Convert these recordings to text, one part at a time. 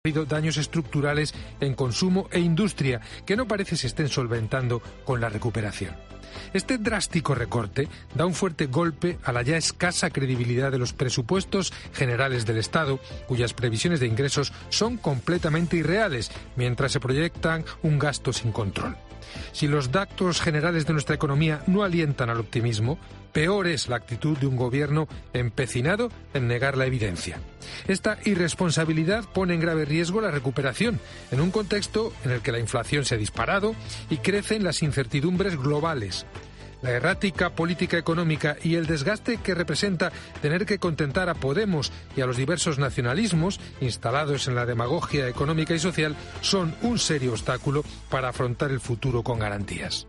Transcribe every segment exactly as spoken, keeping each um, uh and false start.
habido daños estructurales en consumo e industria que no parece se estén solventando con la recuperación. Este drástico recorte da un fuerte golpe a la ya escasa credibilidad de los presupuestos generales del Estado, cuyas previsiones de ingresos son completamente irreales, mientras se proyectan un gasto sin control. Si los datos generales de nuestra economía no alientan al optimismo, peor es la actitud de un gobierno empecinado en negar la evidencia. Esta irresponsabilidad pone en grave riesgo la recuperación, en un contexto en el que la inflación se ha disparado y crecen las incertidumbres globales. La errática política económica y el desgaste que representa tener que contentar a Podemos y a los diversos nacionalismos instalados en la demagogia económica y social son un serio obstáculo para afrontar el futuro con garantías.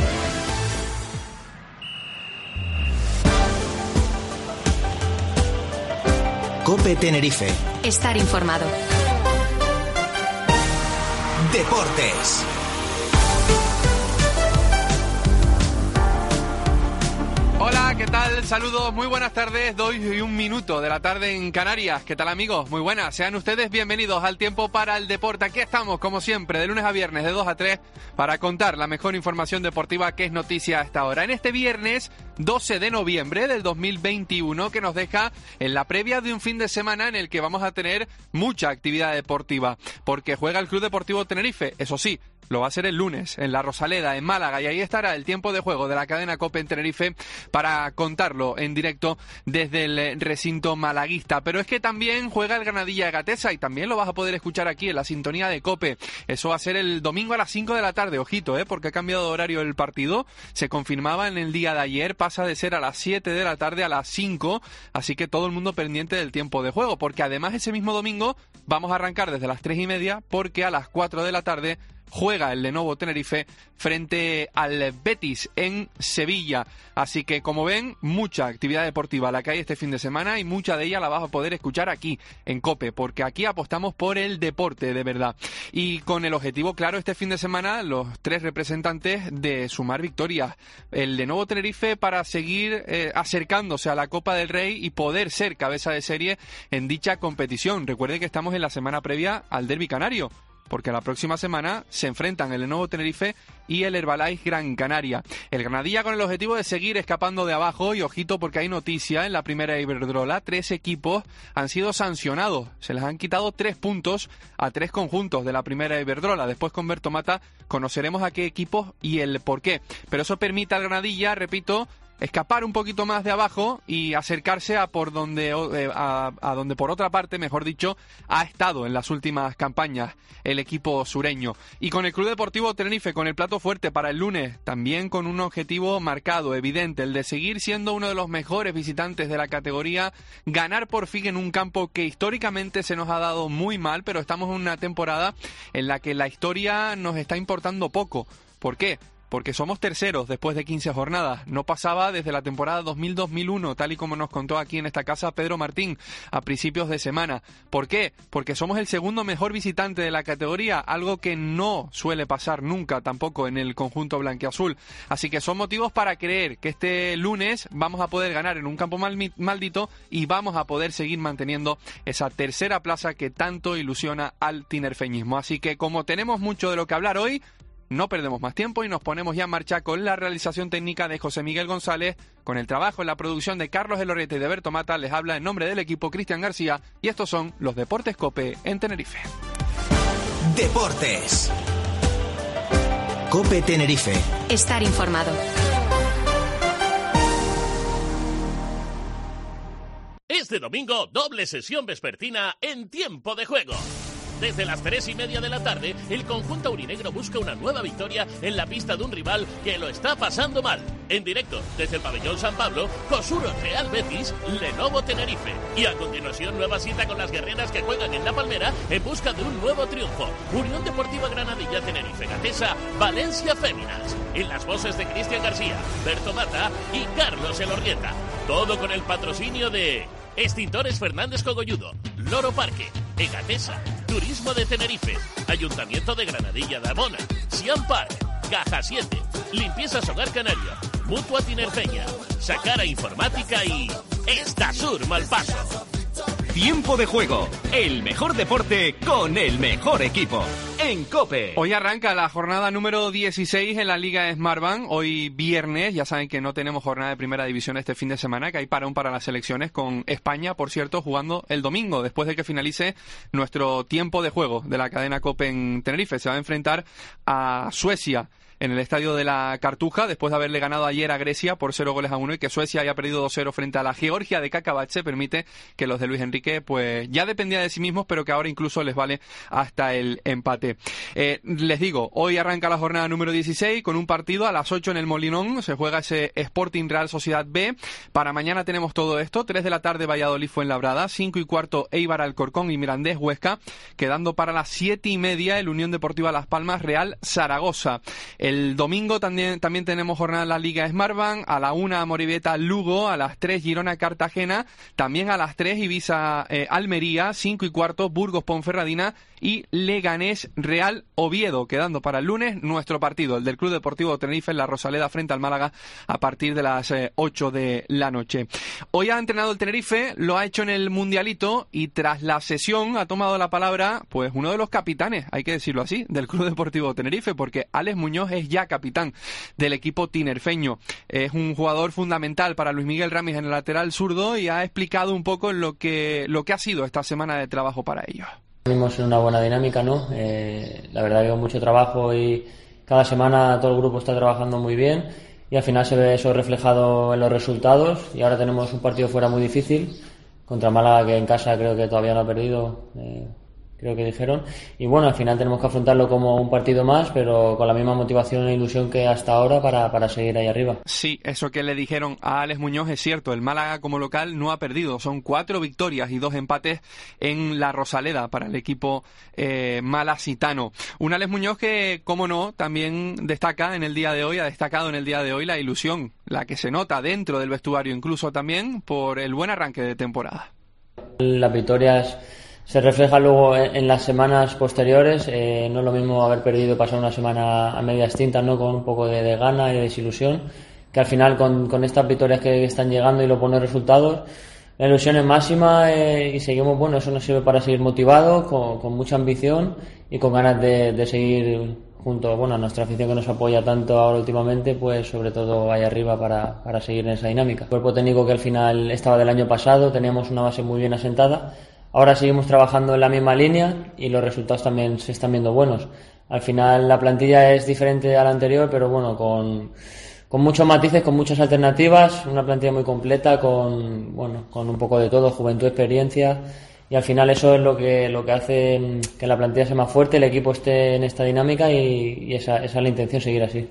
COPE Tenerife. Estar informado. Deportes. Hola, ¿qué tal? Saludos, muy buenas tardes. Doy un minuto de la tarde en Canarias. ¿Qué tal, amigos? Muy buenas. Sean ustedes bienvenidos al Tiempo para el Deporte. Aquí estamos, como siempre, de lunes a viernes, de dos a tres, para contar la mejor información deportiva que es noticia a esta hora. En este viernes doce de noviembre del dos mil veintiuno, que nos deja en la previa de un fin de semana en el que vamos a tener mucha actividad deportiva, porque juega el Club Deportivo Tenerife, eso sí, lo va a hacer el lunes en La Rosaleda, en Málaga, y ahí estará el tiempo de juego de la cadena COPE en Tenerife para contarlo en directo desde el recinto malaguista. Pero es que también juega el Granadilla Egatesa y también lo vas a poder escuchar aquí en la sintonía de COPE. Eso va a ser el domingo a las cinco de la tarde, ojito, ¿eh? Porque ha cambiado de horario el partido. Se confirmaba en el día de ayer, pasa de ser a las siete de la tarde a las cinco, así que todo el mundo pendiente del tiempo de juego, porque además ese mismo domingo vamos a arrancar desde las tres y media, porque a las cuatro de la tarde juega el Lenovo Tenerife frente al Betis en Sevilla. Así que, como ven, mucha actividad deportiva la que hay este fin de semana y mucha de ella la vas a poder escuchar aquí en COPE, porque aquí apostamos por el deporte de verdad. Y con el objetivo claro este fin de semana, los tres representantes de sumar victorias. El Lenovo Tenerife para seguir eh, acercándose a la Copa del Rey y poder ser cabeza de serie en dicha competición. Recuerden que estamos en la semana previa al Derbi Canario, porque la próxima semana se enfrentan el Lenovo Tenerife y el Herbalife Gran Canaria. El Granadilla con el objetivo de seguir escapando de abajo, y ojito porque hay noticia en la primera Iberdrola. Tres equipos han sido sancionados. Se les han quitado tres puntos a tres conjuntos de la primera Iberdrola. Después con Berto Mata conoceremos a qué equipos y el por qué. Pero eso permite al Granadilla, repito, escapar un poquito más de abajo y acercarse a por donde eh, a, a donde por otra parte, mejor dicho, ha estado en las últimas campañas el equipo sureño. Y con el Club Deportivo Tenerife, con el plato fuerte para el lunes, también con un objetivo marcado, evidente, el de seguir siendo uno de los mejores visitantes de la categoría, ganar por fin en un campo que históricamente se nos ha dado muy mal, pero estamos en una temporada en la que la historia nos está importando poco. ¿Por qué? Porque somos terceros después de quince jornadas. No pasaba desde la temporada dos mil dos mil uno, tal y como nos contó aquí en esta casa Pedro Martín a principios de semana. ¿Por qué? Porque somos el segundo mejor visitante de la categoría, algo que no suele pasar nunca tampoco en el conjunto blanquiazul. Así que son motivos para creer que este lunes vamos a poder ganar en un campo mal, maldito y vamos a poder seguir manteniendo esa tercera plaza que tanto ilusiona al tinerfeñismo. Así que, como tenemos mucho de lo que hablar hoy, no perdemos más tiempo y nos ponemos ya en marcha con la realización técnica de José Miguel González, con el trabajo en la producción de Carlos Elorrieta y de Berto Mata. Les habla en nombre del equipo Cristian García y estos son los Deportes COPE en Tenerife. Deportes. COPE Tenerife. Estar informado. Este domingo, doble sesión vespertina en Tiempo de Juego. Desde las tres y media de la tarde, el conjunto aurinegro busca una nueva victoria en la pista de un rival que lo está pasando mal. En directo, desde el pabellón San Pablo, Cosuro Real Betis, Lenovo Tenerife. Y a continuación, nueva cita con las guerreras que juegan en La Palmera en busca de un nuevo triunfo. Unión Deportiva Granadilla Tenerife Gatesa, Valencia Féminas. En las voces de Cristian García, Berto Mata y Carlos Elorrieta. Todo con el patrocinio de Extintores Fernández Cogolludo, Loro Parque, Egatesa, Turismo de Tenerife, Ayuntamiento de Granadilla de Abona, Siam Park, Caja siete, Limpiezas Hogar Canario, Mutua Tinerfeña, Sacara Informática y Estasur Malpaso. Tiempo de Juego, el mejor deporte con el mejor equipo. En COPE. Hoy arranca la jornada número dieciséis en la Liga Smartbank. Hoy viernes, ya saben que no tenemos jornada de primera división este fin de semana, que hay parón para las selecciones, con España, por cierto, jugando el domingo, después de que finalice nuestro tiempo de juego de la cadena COPE en Tenerife. Se va a enfrentar a Suecia en el estadio de la Cartuja, después de haberle ganado ayer a Grecia por cero goles a uno, y que Suecia haya perdido dos cero frente a la Georgia de Cacabache, permite que los de Luis Enrique pues ya dependía de sí mismos, pero que ahora incluso les vale hasta el empate. Eh, les digo, hoy arranca la jornada número dieciséis con un partido a las ocho en el Molinón, se juega ese Sporting Real Sociedad B. Para mañana tenemos todo esto, tres de la tarde Valladolid Fuenlabrada, cinco y cuarto Eibar Alcorcón y Mirandés Huesca, quedando para las siete y media el Unión Deportiva Las Palmas Real Zaragoza. El El domingo también, también tenemos jornada en la Liga Smartbank, a la una Amorebieta Lugo, a las tres Girona Cartagena, también a las tres Ibiza eh, Almería, cinco y cuarto Burgos Ponferradina y Leganés Real Oviedo, quedando para el lunes nuestro partido, el del Club Deportivo Tenerife en la Rosaleda frente al Málaga a partir de las eh, ocho de la noche. Hoy ha entrenado el Tenerife, lo ha hecho en el Mundialito y tras la sesión ha tomado la palabra pues uno de los capitanes, hay que decirlo así, del Club Deportivo Tenerife, porque Alex Muñoz es ya capitán del equipo tinerfeño. Es un jugador fundamental para Luis Miguel Ramis en el lateral zurdo y ha explicado un poco lo que, lo que ha sido esta semana de trabajo para ellos. Venimos en una buena dinámica, ¿no? Eh, la verdad que hay mucho trabajo y cada semana todo el grupo está trabajando muy bien y al final se ve eso reflejado en los resultados, y ahora tenemos un partido fuera muy difícil contra Málaga, que en casa creo que todavía no ha perdido, eh, creo que dijeron, y bueno, al final tenemos que afrontarlo como un partido más, pero con la misma motivación e ilusión que hasta ahora para, para seguir ahí arriba. Sí, eso que le dijeron a Alex Muñoz es cierto, el Málaga como local no ha perdido, son cuatro victorias y dos empates en la Rosaleda para el equipo eh, malacitano. Un Alex Muñoz que, como no, también destaca en el día de hoy, ha destacado en el día de hoy la ilusión, la que se nota dentro del vestuario incluso también por el buen arranque de temporada. Las victorias se refleja luego en las semanas posteriores, eh, no es lo mismo haber perdido y pasar una semana a medias tintas, ¿no? Con un poco de, de gana y de desilusión, que al final con, con estas victorias que están llegando y los buenos resultados, la ilusión es máxima eh, y seguimos, bueno, eso nos sirve para seguir motivados, con, con mucha ambición y con ganas de, de seguir junto, bueno, a nuestra afición que nos apoya tanto ahora últimamente, pues sobre todo ahí arriba para, para seguir en esa dinámica. El cuerpo técnico que al final estaba del año pasado, teníamos una base muy bien asentada. Ahora seguimos trabajando en la misma línea y los resultados también se están viendo buenos. Al final la plantilla es diferente a la anterior, pero bueno, con, con muchos matices, con muchas alternativas, una plantilla muy completa, con, bueno, con un poco de todo, juventud, experiencia, y al final eso es lo que, lo que hace que la plantilla sea más fuerte, el equipo esté en esta dinámica y, y esa, esa es la intención, seguir así.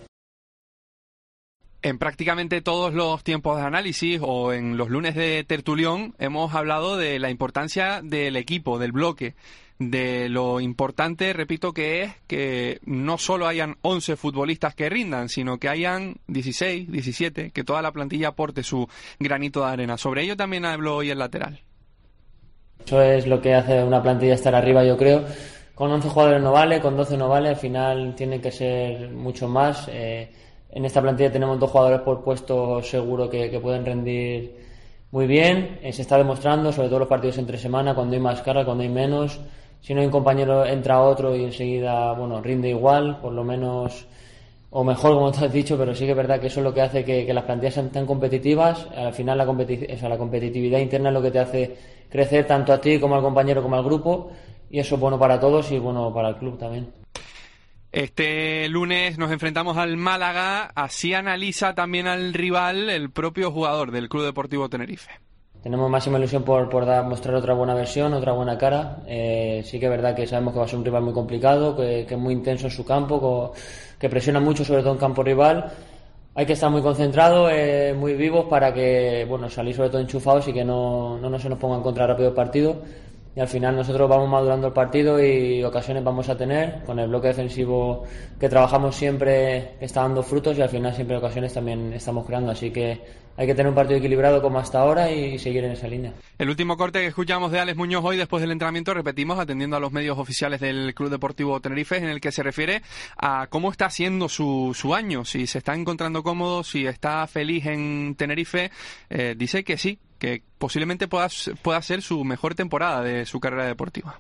En prácticamente todos los tiempos de análisis o en los lunes de tertulión hemos hablado de la importancia del equipo, del bloque, de lo importante, repito, que es que no solo hayan once futbolistas que rindan, sino que hayan dieciséis, diecisiete, que toda la plantilla aporte su granito de arena. Sobre ello también habló hoy el lateral. Eso es lo que hace una plantilla estar arriba, yo creo. Con once jugadores no vale, con doce no vale, al final tiene que ser mucho más. Eh, En esta plantilla tenemos dos jugadores por puesto seguro que, que pueden rendir muy bien. Eh, se está demostrando, sobre todo los partidos entre semana, cuando hay más carga, cuando hay menos. Si no hay un compañero, entra otro y enseguida, bueno, rinde igual, por lo menos, o mejor, como tú has dicho, pero sí que es verdad que eso es lo que hace que, que las plantillas sean tan competitivas. Al final la, competi- o sea, la competitividad interna es lo que te hace crecer tanto a ti como al compañero como al grupo, y eso es bueno para todos y bueno para el club también. Este lunes nos enfrentamos al Málaga, así analiza también al rival el propio jugador del Club Deportivo Tenerife. Tenemos máxima ilusión por, por dar, mostrar otra buena versión, otra buena cara. Eh, sí que es verdad que sabemos que va a ser un rival muy complicado, que, que es muy intenso en su campo, co, que presiona mucho, sobre todo en campo rival. Hay que estar muy concentrados, eh, muy vivos para que, bueno, salir sobre todo enchufados y que no, no, no se nos ponga en contra rápido el partido. Y al final nosotros vamos madurando el partido y ocasiones vamos a tener, con el bloque defensivo que trabajamos siempre que está dando frutos, y al final siempre ocasiones también estamos creando, así que hay que tener un partido equilibrado como hasta ahora y seguir en esa línea. El último corte que escuchamos de Alex Muñoz hoy después del entrenamiento, repetimos, atendiendo a los medios oficiales del Club Deportivo Tenerife, en el que se refiere a cómo está siendo su, su año, si se está encontrando cómodo, si está feliz en Tenerife. Eh, dice que sí, que posiblemente pueda, pueda ser su mejor temporada de su carrera deportiva.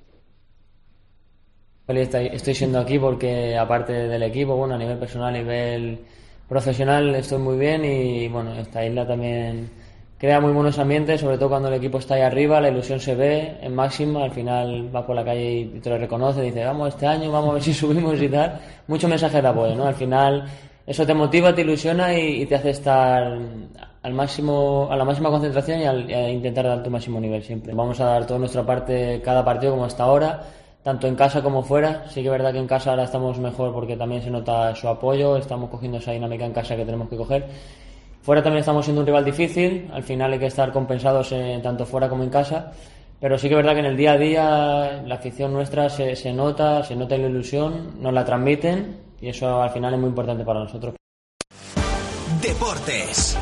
Estoy siendo aquí porque, aparte del equipo, bueno, a nivel personal, a nivel profesional, estoy muy bien y, bueno, esta isla también crea muy buenos ambientes, sobre todo cuando el equipo está ahí arriba, la ilusión se ve en máxima, al final vas por la calle y te lo reconoce, dice, vamos este año, vamos a ver si subimos y tal. Muchos mensajes de apoyo, ¿no? Al final eso te motiva, te ilusiona y, y te hace estar al máximo, a la máxima concentración y, al, y a intentar dar tu máximo nivel siempre. Vamos a dar toda nuestra parte cada partido como hasta ahora, tanto en casa como fuera. Sí que es verdad que en casa ahora estamos mejor porque también se nota su apoyo, estamos cogiendo esa dinámica en casa que tenemos que coger. Fuera también estamos siendo un rival difícil, al final hay que estar compensados en, tanto fuera como en casa, pero sí que es verdad que en el día a día la afición nuestra se, se nota, se nota la ilusión, nos la transmiten y eso al final es muy importante para nosotros. Deportes.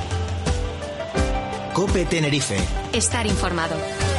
COPE Tenerife. Estar informado.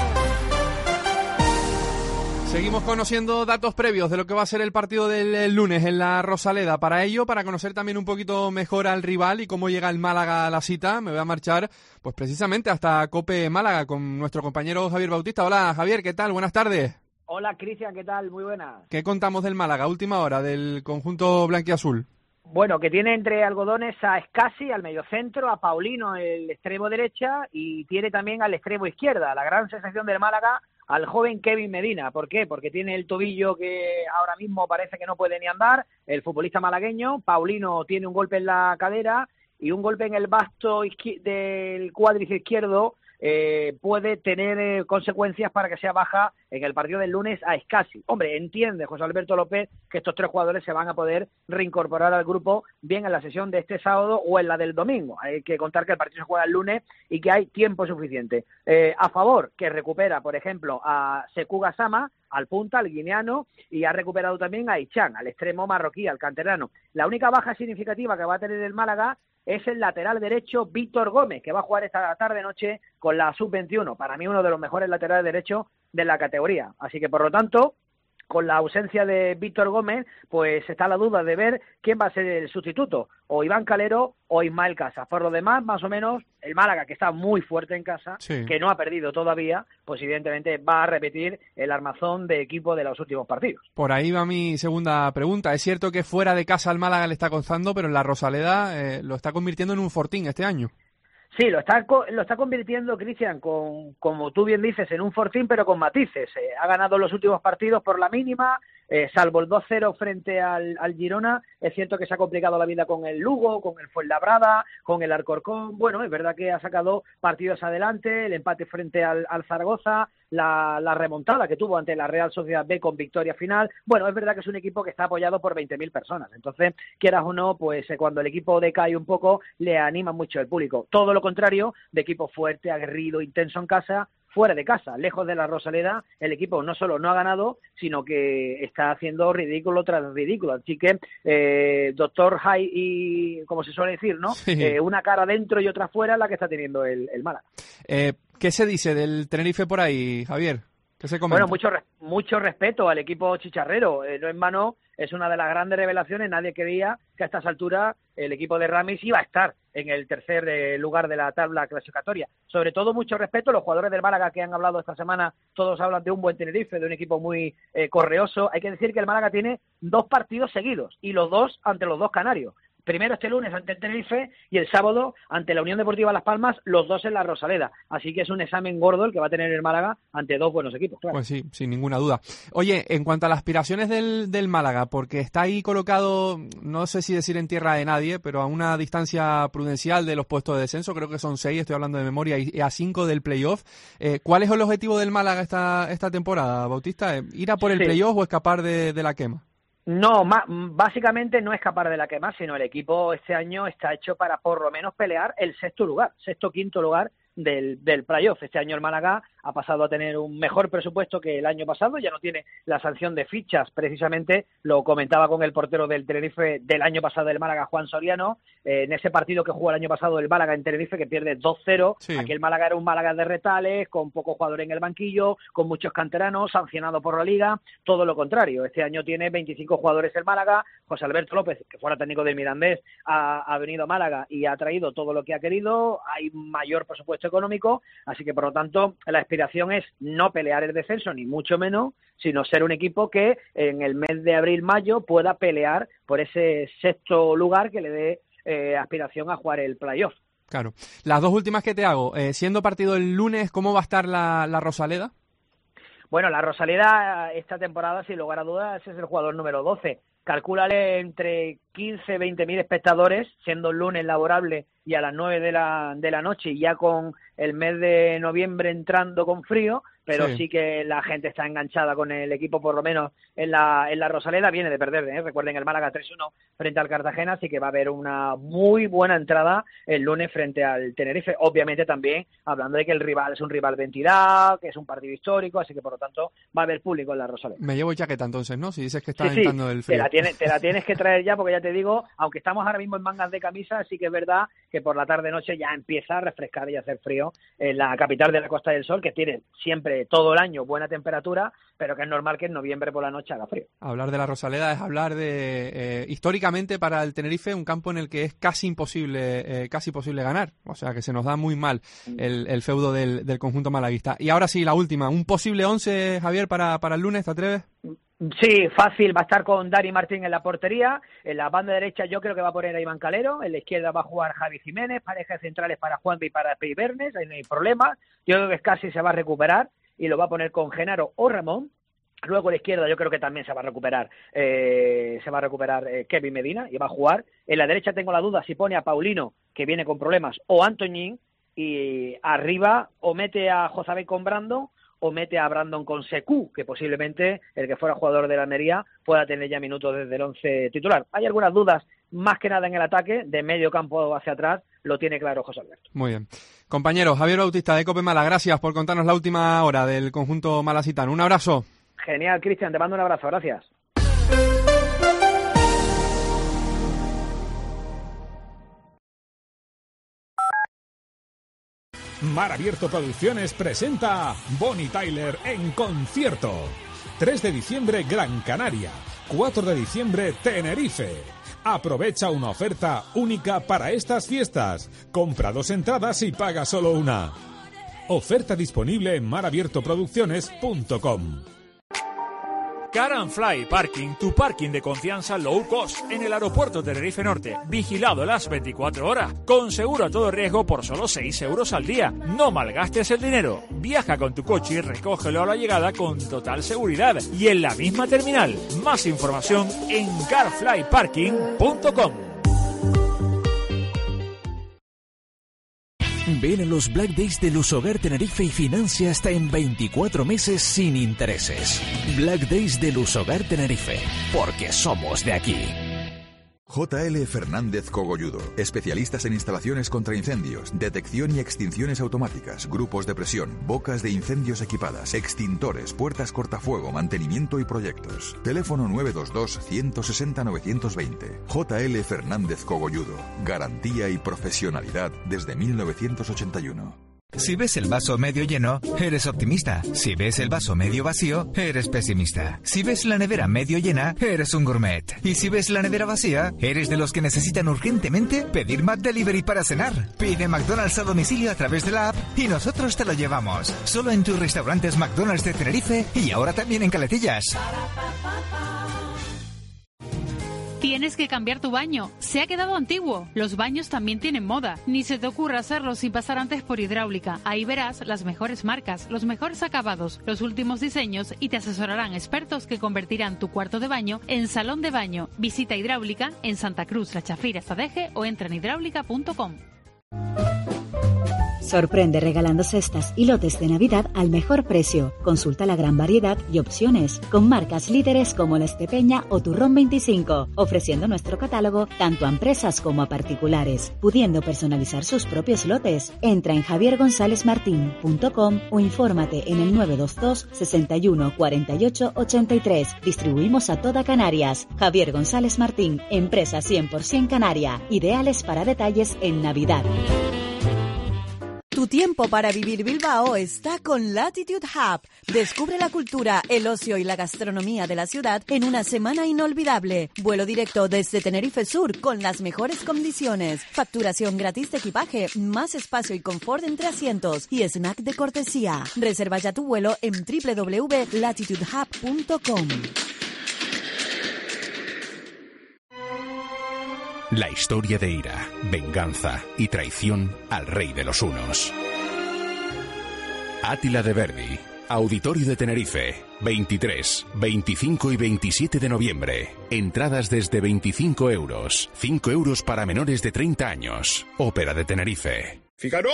Seguimos conociendo datos previos de lo que va a ser el partido del lunes en la Rosaleda. Para ello, para conocer también un poquito mejor al rival y cómo llega el Málaga a la cita, me voy a marchar pues precisamente hasta COPE Málaga con nuestro compañero Javier Bautista. Hola Javier, ¿qué tal? Buenas tardes. Hola Cristian, ¿qué tal? Muy buenas. ¿Qué contamos del Málaga? Última hora del conjunto blanquiazul. Bueno, que tiene entre algodones a Escasi, al mediocentro, a Paulino, el extremo derecha, y tiene también al extremo izquierda, la gran sensación del Málaga, al joven Kevin Medina. ¿Por qué? Porque tiene el tobillo que ahora mismo parece que no puede ni andar, el futbolista malagueño. Paulino tiene un golpe en la cadera y un golpe en el basto izquier- del cuádriceps izquierdo. Eh, puede tener eh, consecuencias para que sea baja en el partido del lunes a Escasi. Hombre, entiende José Alberto López que estos tres jugadores se van a poder reincorporar al grupo bien en la sesión de este sábado o en la del domingo. Hay que contar que el partido se juega el lunes y que hay tiempo suficiente. Eh, a favor, que recupera, por ejemplo, a Sekou Gassama, al punta, al guineano, y ha recuperado también a Ichan, al extremo marroquí, al canterano. La única baja significativa que va a tener el Málaga es el lateral derecho Víctor Gómez, que va a jugar esta tarde-noche con la sub veintiuno. Para mí uno de los mejores laterales derechos de la categoría. Así que, por lo tanto, con la ausencia de Víctor Gómez, pues está la duda de ver quién va a ser el sustituto, o Iván Calero o Ismael Casas. Por lo demás, más o menos, el Málaga, que está muy fuerte en casa, sí, que no ha perdido todavía, pues evidentemente va a repetir el armazón de equipo de los últimos partidos. Por ahí va mi segunda pregunta. Es cierto que fuera de casa el Málaga le está costando, pero en la Rosaleda eh, lo está convirtiendo en un fortín este año. Sí, lo está lo está convirtiendo, Cristian, con, como tú bien dices, en un fortín, pero con matices. Eh, ha ganado los últimos partidos por la mínima, eh, salvo el dos cero frente al, al Girona. Es cierto que se ha complicado la vida con el Lugo, con el Fuenlabrada, con el Alcorcón. Bueno, es verdad que ha sacado partidos adelante, el empate frente al, al Zaragoza, la, la remontada que tuvo ante la Real Sociedad B con victoria final. Bueno, es verdad que es un equipo que está apoyado por veinte mil personas. Entonces, quieras o no, pues eh, cuando el equipo decae un poco, le anima mucho el público. Todo lo contrario de equipo fuerte, aguerrido, intenso en casa, fuera de casa, lejos de la Rosaleda, el equipo no solo no ha ganado, sino que está haciendo ridículo tras ridículo. Así que, eh, doctor High y, como se suele decir, ¿no? Sí. Eh, una cara dentro y otra fuera la que está teniendo el, el Málaga. Eh, ¿Qué se dice del Tenerife por ahí, Javier? ¿Qué se comenta? Bueno, mucho, mucho respeto al equipo chicharrero. Eh, no en vano, es una de las grandes revelaciones. Nadie creía que a estas alturas el equipo de Ramis iba a estar en el tercer eh, lugar de la tabla clasificatoria. Sobre todo, mucho respeto a los jugadores del Málaga que han hablado esta semana. Todos hablan de un buen Tenerife, de un equipo muy eh, correoso. Hay que decir que el Málaga tiene dos partidos seguidos y los dos ante los dos canarios. Primero este lunes ante el Tenerife y el sábado ante la Unión Deportiva Las Palmas, los dos en la Rosaleda. Así que es un examen gordo el que va a tener el Málaga ante dos buenos equipos. Claro. Pues sí, sin ninguna duda. Oye, en cuanto a las aspiraciones del, del Málaga, porque está ahí colocado, no sé si decir en tierra de nadie, pero a una distancia prudencial de los puestos de descenso, creo que son seis, estoy hablando de memoria, y a cinco del playoff. Eh, ¿Cuál es el objetivo del Málaga esta, esta temporada, Bautista? ¿Ir a por el sí. playoff o escapar de, de la quema? No, ma, básicamente no escapar de la quema, sino el equipo este año está hecho para por lo menos pelear el sexto lugar, sexto quinto lugar del, del playoff. Este año el Málaga ha pasado a tener un mejor presupuesto que el año pasado, ya no tiene la sanción de fichas, precisamente lo comentaba con el portero del Tenerife del año pasado, el Málaga, Juan Soriano, eh, en ese partido que jugó el año pasado el Málaga en Tenerife, que pierde dos cero, sí. Aquel Málaga era un Málaga de retales, con pocos jugadores en el banquillo, con muchos canteranos, sancionado por la Liga, todo lo contrario. Este año tiene veinticinco jugadores el Málaga. José Alberto López, que fuera técnico del Mirandés, ha, ha venido a Málaga y ha traído todo lo que ha querido. Hay mayor presupuesto económico, así que por lo tanto la aspiración es no pelear el descenso, ni mucho menos, sino ser un equipo que en el mes de abril-mayo pueda pelear por ese sexto lugar que le dé eh, aspiración a jugar el playoff. Claro. Las dos últimas que te hago, eh, siendo partido el lunes, ¿cómo va a estar la, la Rosaleda? Bueno, la Rosaleda esta temporada, sin lugar a dudas, es el jugador número doce. Calcúlale entre quince, veinte mil espectadores, siendo el lunes laborable y a las nueve de la, de la noche, y ya con el mes de noviembre entrando con frío, pero sí. sí que la gente está enganchada con el equipo, por lo menos en la, en la Rosaleda. Viene de perder, ¿eh? Recuerden el Málaga tres uno frente al Cartagena, así que va a haber una muy buena entrada el lunes frente al Tenerife. Obviamente también hablando de que el rival es un rival de entidad, que es un partido histórico, así que por lo tanto va a haber público en la Rosaleda. Me llevo chaqueta entonces, ¿no? Si dices que está sí, entrando sí, el frío. Te la, tienes, te la tienes que traer ya, porque ya te digo, aunque estamos ahora mismo en mangas de camisa, así que es verdad que por la tarde-noche ya empieza a refrescar y a hacer frío en la capital de la Costa del Sol, que tiene siempre todo el año buena temperatura, pero que es normal que en noviembre por la noche haga frío. Hablar de la Rosaleda es hablar de, eh, históricamente para el Tenerife, un campo en el que es casi imposible, eh, casi posible ganar, o sea que se nos da muy mal el, el feudo del, del conjunto malaguista. Y ahora sí, la última, un posible once, Javier, para, para el lunes, ¿te atreves? Sí, fácil, va a estar con Dani Martín en la portería, en la banda derecha yo creo que va a poner a Iván Calero, en la izquierda va a jugar Javi Jiménez, parejas centrales para Juanpi y para Pei Bernes, ahí no hay problema, yo creo que casi se va a recuperar y lo va a poner con Genaro o Ramón. Luego a la izquierda yo creo que también se va a recuperar eh, se va a recuperar eh, Kevin Medina y va a jugar. En la derecha tengo la duda si pone a Paulino, que viene con problemas, o Antoñín, y arriba o mete a Jozabé con Brandon o mete a Brandon con Sekou, que posiblemente el que fuera jugador de la Almería pueda tener ya minutos desde el once titular. Hay algunas dudas, más que nada en el ataque, de medio campo hacia atrás, lo tiene claro José Alberto. Muy bien. Compañero, Javier Bautista de Cope Mala, gracias por contarnos la última hora del conjunto malasitano. Un abrazo. Genial, Cristian, te mando un abrazo, gracias. Mar Abierto Producciones presenta Bonnie Tyler en concierto. tres de diciembre Gran Canaria, cuatro de diciembre Tenerife. Aprovecha una oferta única para estas fiestas. Compra dos entradas y paga solo una. Oferta disponible en mar abierto producciones punto com. Car and Fly Parking, tu parking de confianza low cost en el aeropuerto Tenerife Norte, vigilado las veinticuatro horas, con seguro a todo riesgo por solo seis euros al día. No malgastes el dinero, viaja con tu coche y recógelo a la llegada con total seguridad y en la misma terminal. Más información en car fly parking punto com. Ven a los Black Days de Lusogar Tenerife y financia hasta en veinticuatro meses sin intereses. Black Days de Lusogar Tenerife, porque somos de aquí. J L Fernández Cogolludo, especialistas en instalaciones contra incendios, detección y extinciones automáticas, grupos de presión, bocas de incendios equipadas, extintores, puertas cortafuego, mantenimiento y proyectos. Teléfono nueve dos dos, uno seis cero, nueve dos cero. J L Fernández Cogolludo, garantía y profesionalidad desde mil novecientos ochenta y uno. Si ves el vaso medio lleno, eres optimista. Si ves el vaso medio vacío, eres pesimista. Si ves la nevera medio llena, eres un gourmet. Y si ves la nevera vacía, eres de los que necesitan urgentemente pedir McDelivery para cenar. Pide McDonald's a domicilio a través de la app y nosotros te lo llevamos. Solo en tus restaurantes McDonald's de Tenerife y ahora también en Caletillas. Tienes que cambiar tu baño. Se ha quedado antiguo. Los baños también tienen moda. Ni se te ocurra hacerlo sin pasar antes por Hidráulica. Ahí verás las mejores marcas, los mejores acabados, los últimos diseños y te asesorarán expertos que convertirán tu cuarto de baño en salón de baño. Visita Hidráulica en Santa Cruz, La Chafira, Sadeje o entra en hidráulica punto com. Sorprende regalando cestas y lotes de Navidad al mejor precio. Consulta la gran variedad y opciones, con marcas líderes como La Estepeña o Turrón veinticinco, ofreciendo nuestro catálogo tanto a empresas como a particulares, pudiendo personalizar sus propios lotes. Entra en javier gonzález martín punto com o infórmate en el nueve dos dos, sesenta y uno, cuarenta y ocho, ochenta y tres. Distribuimos a toda Canarias. Javier González Martín, empresa cien por ciento canaria, ideales para detalles en Navidad. Tu tiempo para vivir Bilbao está con Latitude Hub. Descubre la cultura, el ocio y la gastronomía de la ciudad en una semana inolvidable. Vuelo directo desde Tenerife Sur con las mejores condiciones. Facturación gratis de equipaje, más espacio y confort entre asientos y snack de cortesía. Reserva ya tu vuelo en doble u doble u doble u punto latitude hub punto com. La historia de ira, venganza y traición al rey de los hunos. Átila de Verdi, Auditorio de Tenerife, veintitrés, veinticinco y veintisiete de noviembre. Entradas desde veinticinco euros, cinco euros para menores de treinta años. Ópera de Tenerife. ¡Fígaro!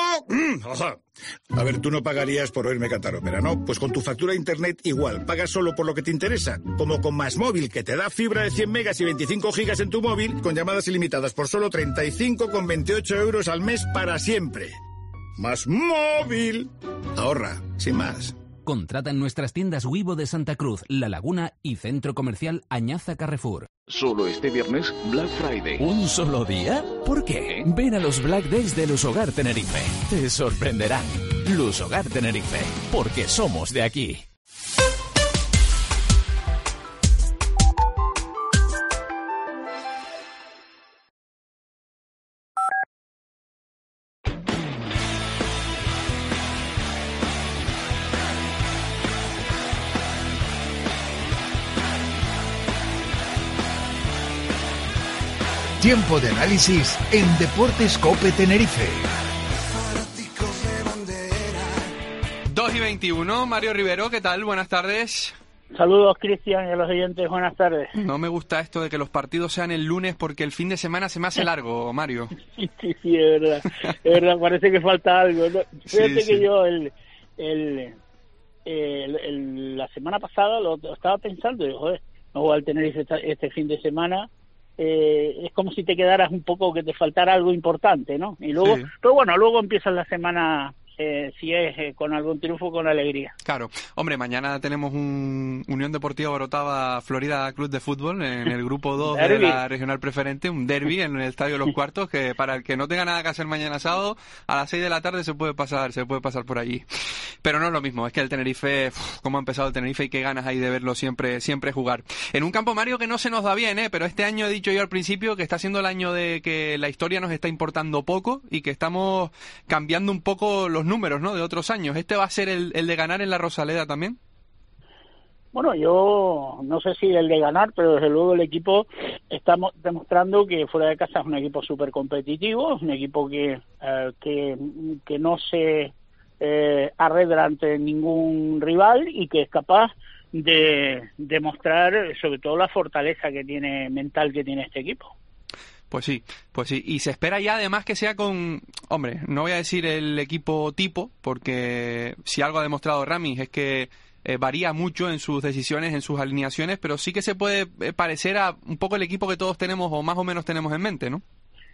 A ver, tú no pagarías por oírme cantar ópera, ¿no? Pues con tu factura de internet igual, pagas solo por lo que te interesa. Como con Más Móvil, que te da fibra de cien megas y veinticinco gigas en tu móvil, con llamadas ilimitadas por solo treinta y cinco con veintiocho euros al mes para siempre. Más Móvil. Ahorra, sin más. Contrata en nuestras tiendas Wivo de Santa Cruz, La Laguna y Centro Comercial Añaza Carrefour. Solo este viernes, Black Friday. ¿Un solo día? ¿Por qué? Ven a los Black Days de Lusogar Tenerife. Te sorprenderán. Lusogar Tenerife, porque somos de aquí. Tiempo de análisis en Deportes COPE Tenerife. dos y veintiuno, Mario Rivero, ¿qué tal? Buenas tardes. Saludos, Cristian, y a los oyentes, buenas tardes. No me gusta esto de que los partidos sean el lunes porque el fin de semana se me hace largo, Mario. Sí, sí, sí, es verdad. Es verdad, parece que falta algo, ¿no? Fíjate sí, que sí. yo el, el, el, el, la semana pasada lo, lo estaba pensando y digo, joder, no voy al Tenerife este, este fin de semana. Eh, es como si te quedaras un poco, que te faltara algo importante, ¿no? Y luego, sí. Pero bueno, luego empieza la semana, eh, si es eh, con algún triunfo, con alegría. Claro. Hombre, mañana tenemos un Unión Deportiva Orotava Florida Club de Fútbol en el grupo dos de la regional preferente, un derbi en el Estadio de los Cuartos, que para el que no tenga nada que hacer mañana sábado, a las seis de la tarde se puede pasar, se puede pasar por allí. Pero no es lo mismo, es que el Tenerife, uf, cómo ha empezado el Tenerife y qué ganas hay de verlo siempre, siempre jugar. En un campo, Mario, que no se nos da bien, ¿eh? Pero este año he dicho yo al principio que está siendo el año de que la historia nos está importando poco y que estamos cambiando un poco los números, ¿no? De otros años. ¿Este va a ser el, el de ganar en la Rosaleda también? Bueno, yo no sé si el de ganar, pero desde luego el equipo está demostrando que fuera de casa es un equipo súper competitivo, es un equipo que, eh, que, que no se eh, arredra ante ningún rival y que es capaz de demostrar sobre todo la fortaleza que tiene mental que tiene este equipo. Pues sí, pues sí. Y se espera ya además que sea con, hombre, no voy a decir el equipo tipo, porque si algo ha demostrado Ramis es que eh, varía mucho en sus decisiones, en sus alineaciones, pero sí que se puede eh, parecer a un poco el equipo que todos tenemos o más o menos tenemos en mente, ¿no?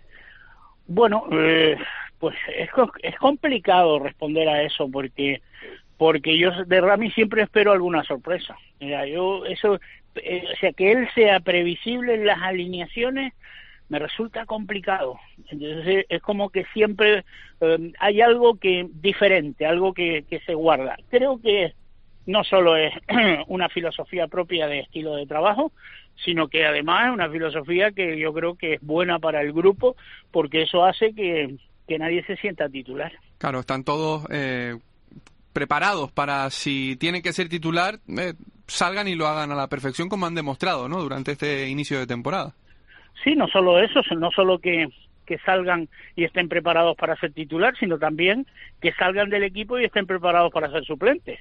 Bueno, eh, pues es, es complicado responder a eso porque porque yo de Ramis siempre espero alguna sorpresa. Mira, yo eso, eh, o sea, que él sea previsible en las alineaciones me resulta complicado. Entonces es como que siempre eh, hay algo que diferente, algo que, que se guarda. Creo que no solo es una filosofía propia de estilo de trabajo, sino que además es una filosofía que yo creo que es buena para el grupo, porque eso hace que, que nadie se sienta titular. Claro, están todos eh, preparados para, si tienen que ser titular, eh, salgan y lo hagan a la perfección como han demostrado, ¿no? Durante este inicio de temporada. Sí, no solo eso, no solo que, que salgan y estén preparados para ser titular, sino también que salgan del equipo y estén preparados para ser suplentes.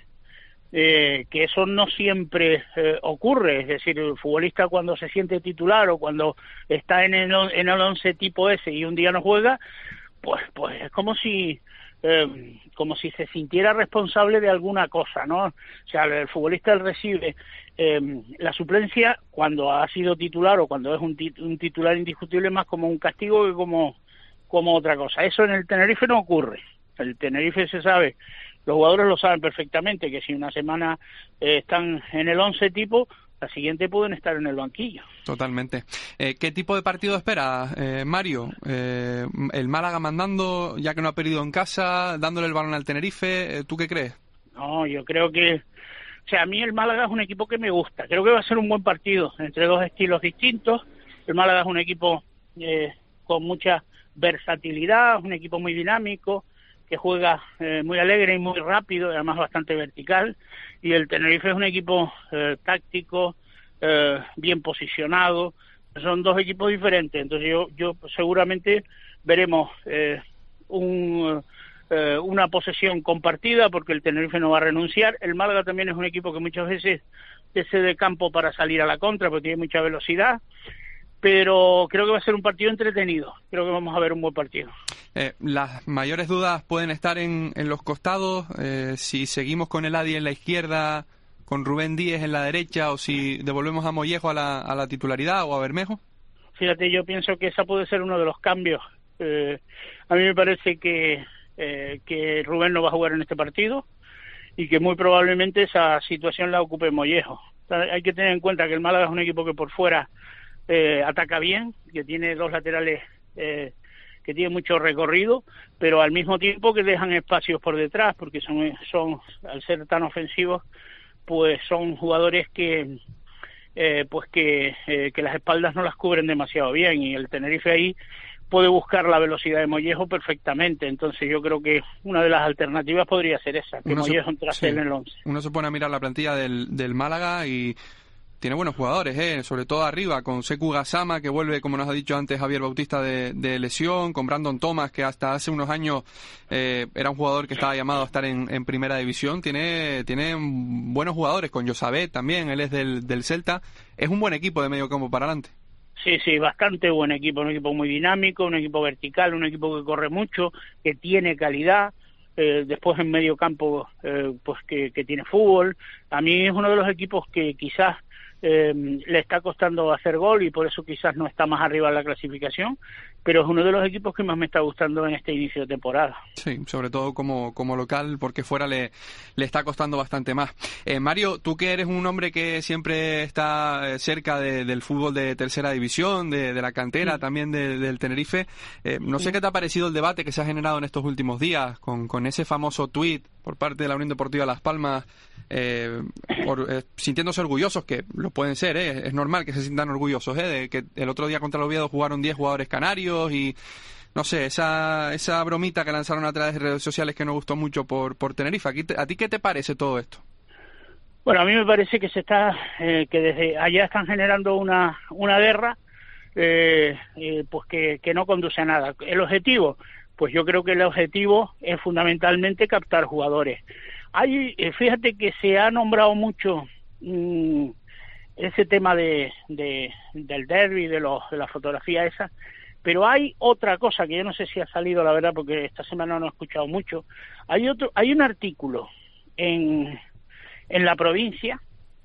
Eh, que eso no siempre eh, ocurre, es decir, el futbolista cuando se siente titular o cuando está en el, en el once tipo ese y un día no juega, pues pues es como si eh, como si se sintiera responsable de alguna cosa, ¿no? O sea, el futbolista recibe eh, la suplencia cuando ha sido titular o cuando es un, tit- un titular indiscutible más como un castigo que como, como otra cosa. Eso en el Tenerife no ocurre. El Tenerife se sabe, los jugadores lo saben perfectamente, que si una semana eh, están en el once tipo, la siguiente pueden estar en el banquillo. Totalmente. Eh, ¿Qué tipo de partido espera, eh, Mario? Eh, ¿El Málaga mandando, ya que no ha perdido en casa, dándole el balón al Tenerife? ¿Tú qué crees? No, yo creo que... O sea, a mí el Málaga es un equipo que me gusta. Creo que va a ser un buen partido entre dos estilos distintos. El Málaga es un equipo eh, con mucha versatilidad, un equipo muy dinámico, que juega eh, muy alegre y muy rápido, y además bastante vertical. Y el Tenerife es un equipo eh, táctico, eh, bien posicionado. Son dos equipos diferentes. Entonces yo, yo seguramente veremos eh, un... Eh, una posesión compartida, porque el Tenerife no va a renunciar. El Málaga también es un equipo que muchas veces te cede campo para salir a la contra, porque tiene mucha velocidad, pero creo que va a ser un partido entretenido. Creo que vamos a ver un buen partido. Eh, las mayores dudas pueden estar en, en los costados, eh, si seguimos con el Adi en la izquierda, con Rubén Díez en la derecha, o si devolvemos a Mollejo a la, a la titularidad o a Bermejo. Fíjate, yo pienso que esa puede ser uno de los cambios. Eh, a mí me parece que Eh, que Rubén no va a jugar en este partido y que muy probablemente esa situación la ocupe Mollejo. O sea, hay que tener en cuenta que el Málaga es un equipo que por fuera eh, ataca bien, que tiene dos laterales eh, que tienen mucho recorrido, pero al mismo tiempo que dejan espacios por detrás, porque son, son al ser tan ofensivos, pues son jugadores que eh, pues que, eh, que las espaldas no las cubren demasiado bien, y el Tenerife ahí puede buscar la velocidad de Mollejo perfectamente. Entonces yo creo que una de las alternativas podría ser esa, que uno Mollejo se, entrase sí, en el once. Uno se pone a mirar la plantilla del, del Málaga y tiene buenos jugadores, ¿eh? Sobre todo arriba, con Sekou Gassama, que vuelve, como nos ha dicho antes Javier Bautista, de, de lesión, con Brandon Thomas, que hasta hace unos años eh, era un jugador que estaba llamado a estar en, en primera división. Tiene, tiene buenos jugadores, con Josabet también, él es del, del Celta. Es un buen equipo de medio campo para adelante. Sí, sí, bastante buen equipo, un equipo muy dinámico, un equipo vertical, un equipo que corre mucho, que tiene calidad, eh, después en medio campo eh, pues que, que tiene fútbol. A mí es uno de los equipos que quizás eh, le está costando hacer gol y por eso quizás no está más arriba en la clasificación, pero es uno de los equipos que más me está gustando en este inicio de temporada. Sí, sobre todo como, como local, porque fuera le, le está costando bastante más. Eh, Mario, tú que eres un hombre que siempre está cerca de, del fútbol de tercera división, de, de la cantera, sí, también de, del Tenerife, eh, no sé sí. qué te ha parecido el debate que se ha generado en estos últimos días con, con ese famoso tuit por parte de la Unión Deportiva Las Palmas, eh, por, eh, sintiéndose orgullosos, que lo pueden ser, eh, es normal que se sientan orgullosos, eh, de que el otro día contra el Oviedo jugaron diez jugadores canarios y no sé, esa esa bromita que lanzaron a través de redes sociales que nos gustó mucho por por Tenerife. ¿A ti qué te parece todo esto? Bueno, a mí me parece que se está eh, que desde allá están generando una una guerra eh, eh, pues que, que no conduce a nada. El objetivo, pues yo creo que el objetivo es fundamentalmente captar jugadores. Hay, eh, fíjate que se ha nombrado mucho mmm, ese tema de, de del derbi, de los de la fotografía esa, pero hay otra cosa que yo no sé si ha salido, la verdad, porque esta semana no he escuchado mucho. Hay otro, hay un artículo en en La Provincia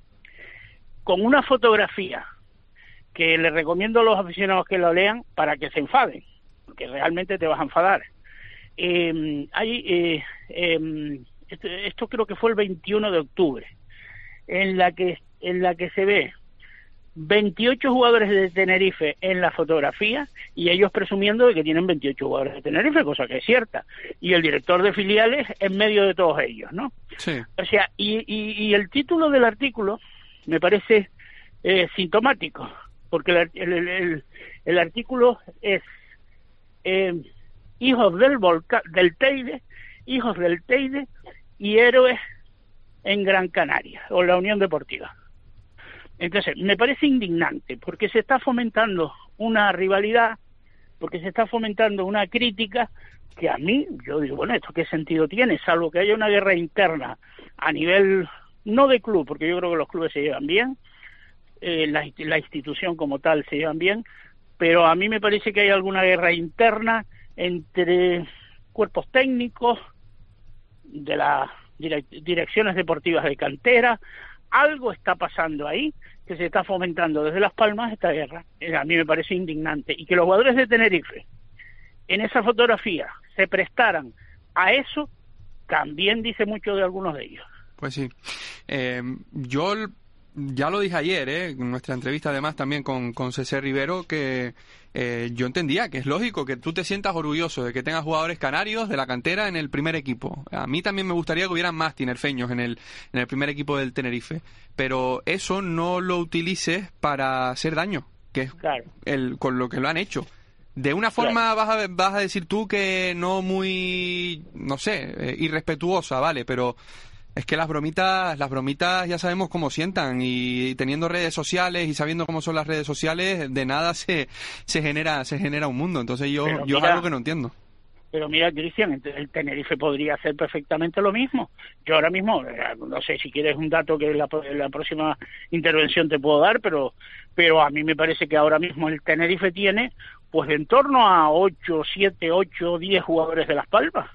con una fotografía que les recomiendo a los aficionados que lo lean para que se enfaden, porque realmente te vas a enfadar. Eh, hay eh, eh, esto, esto creo que fue el veintiuno de octubre, en la que en la que se ve veintiocho jugadores de Tenerife en la fotografía y ellos presumiendo de que tienen veintiocho jugadores de Tenerife, cosa que es cierta, y el director de filiales en medio de todos ellos, ¿no? Sí. O sea, y, y, y el título del artículo me parece eh, sintomático, porque el, el, el, el artículo es eh, hijos del volcán, del Teide, hijos del Teide y héroes en Gran Canaria, o la Unión Deportiva. Entonces, me parece indignante, porque se está fomentando una rivalidad, porque se está fomentando una crítica que a mí, yo digo, bueno, ¿esto qué sentido tiene? Salvo que haya una guerra interna a nivel, no de club, porque yo creo que los clubes se llevan bien, eh, la, la institución como tal se llevan bien, pero a mí me parece que hay alguna guerra interna entre cuerpos técnicos, de las direc- direcciones deportivas de cantera. Algo está pasando ahí, que se está fomentando desde Las Palmas esta guerra. A mí me parece indignante. Y que los jugadores de Tenerife, en esa fotografía, se prestaran a eso, también dice mucho de algunos de ellos. Pues sí. Eh, yo ya lo dije ayer, ¿eh? En nuestra entrevista además también con, con César Rivero, que eh, yo entendía que es lógico que tú te sientas orgulloso de que tengas jugadores canarios de la cantera en el primer equipo. A mí también me gustaría que hubieran más tinerfeños en el, en el primer equipo del Tenerife, pero eso no lo utilices para hacer daño, que es claro. el, con lo que lo han hecho. De una forma claro. vas, a, vas a decir tú que no muy, no sé, eh, irrespetuosa, ¿vale? Pero es que las bromitas, las bromitas ya sabemos cómo sientan, y teniendo redes sociales y sabiendo cómo son las redes sociales, de nada se, se genera, se genera un mundo. Entonces yo, Pero yo mira, es algo que no entiendo. Pero mira, Cristian, el Tenerife podría hacer perfectamente lo mismo. Yo ahora mismo, no sé si quieres un dato que en la, en la próxima intervención te puedo dar, pero, pero a mí me parece que ahora mismo el Tenerife tiene pues en torno a ocho, siete, ocho, diez jugadores de Las Palmas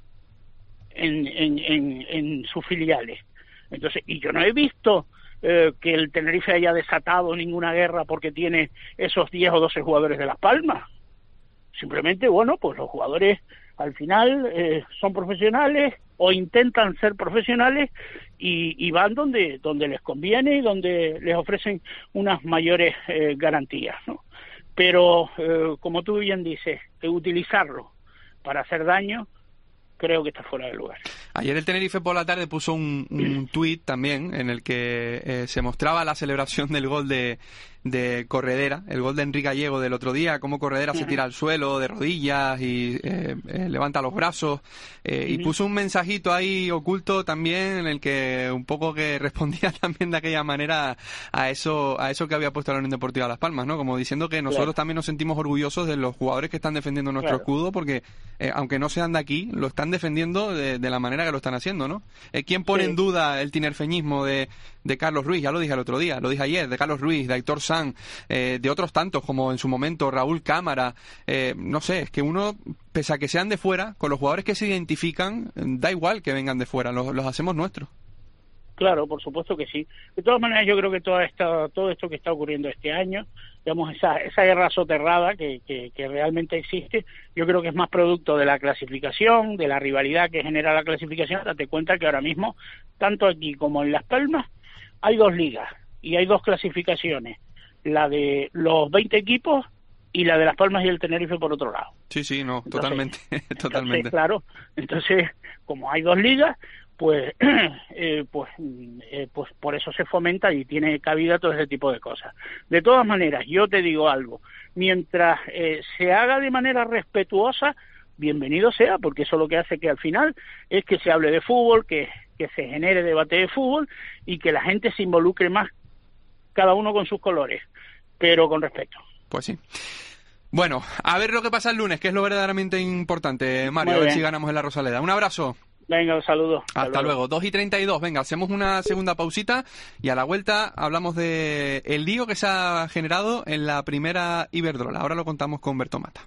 en, en, en, en sus filiales. Entonces, y yo no he visto eh, que el Tenerife haya desatado ninguna guerra porque tiene esos diez o doce jugadores de Las Palmas. Simplemente, bueno, pues los jugadores al final eh, son profesionales o intentan ser profesionales y, y van donde donde les conviene y donde les ofrecen unas mayores eh, garantías, ¿no? Pero, eh, como tú bien dices, eh, utilizarlo para hacer daño, creo que está fuera de lugar. Ayer el Tenerife por la tarde puso un, un tuit también en el que eh, se mostraba la celebración del gol de, de Corredera, el gol de Enrique Gallego del otro día, cómo Corredera uh-huh. se tira al suelo de rodillas y eh, eh, levanta los brazos, eh, uh-huh. y puso un mensajito ahí oculto también en el que un poco que respondía también de aquella manera a eso a eso que había puesto la Unión Deportiva Las Palmas, ¿no? Como diciendo que nosotros claro. también nos sentimos orgullosos de los jugadores que están defendiendo nuestro claro. escudo, porque eh, aunque no sean de aquí, lo están defendiendo de, de la manera que lo están haciendo, ¿no? Eh, ¿Quién pone sí. en duda el tinerfeñismo de, de Carlos Ruiz? Ya lo dije el otro día, lo dije ayer, de Carlos Ruiz, de Aitor San, eh, de otros tantos como en su momento Raúl Cámara, eh, no sé, es que uno, pese a que sean de fuera, con los jugadores que se identifican, da igual que vengan de fuera, los, los hacemos nuestros. Claro, por supuesto que sí. De todas maneras, yo creo que toda esta, todo esto que está ocurriendo este año, digamos, esa, esa guerra soterrada que, que, que realmente existe, yo creo que es más producto de la clasificación, de la rivalidad que genera la clasificación. Date cuenta que ahora mismo, tanto aquí como en Las Palmas, hay dos ligas y hay dos clasificaciones, la de los veinte equipos y la de Las Palmas y el Tenerife por otro lado. Sí, sí, no, entonces, totalmente, totalmente. Entonces, claro, entonces, como hay dos ligas, pues eh, pues eh, pues por eso se fomenta y tiene cabida todo ese tipo de cosas. De todas maneras, yo te digo algo, mientras eh, se haga de manera respetuosa, bienvenido sea, porque eso lo que hace que al final es que se hable de fútbol, que, que se genere debate de fútbol y que la gente se involucre más, cada uno con sus colores, pero con respeto. Pues sí. Bueno, a ver lo que pasa el lunes, que es lo verdaderamente importante, Mario, a ver si ganamos en la Rosaleda. Un abrazo. Venga, un saludo. Hasta, Hasta luego. luego. dos y treinta y dos. Venga, hacemos una segunda pausita y a la vuelta hablamos de el lío que se ha generado en la primera Iberdrola. Ahora lo contamos con Berto Mata.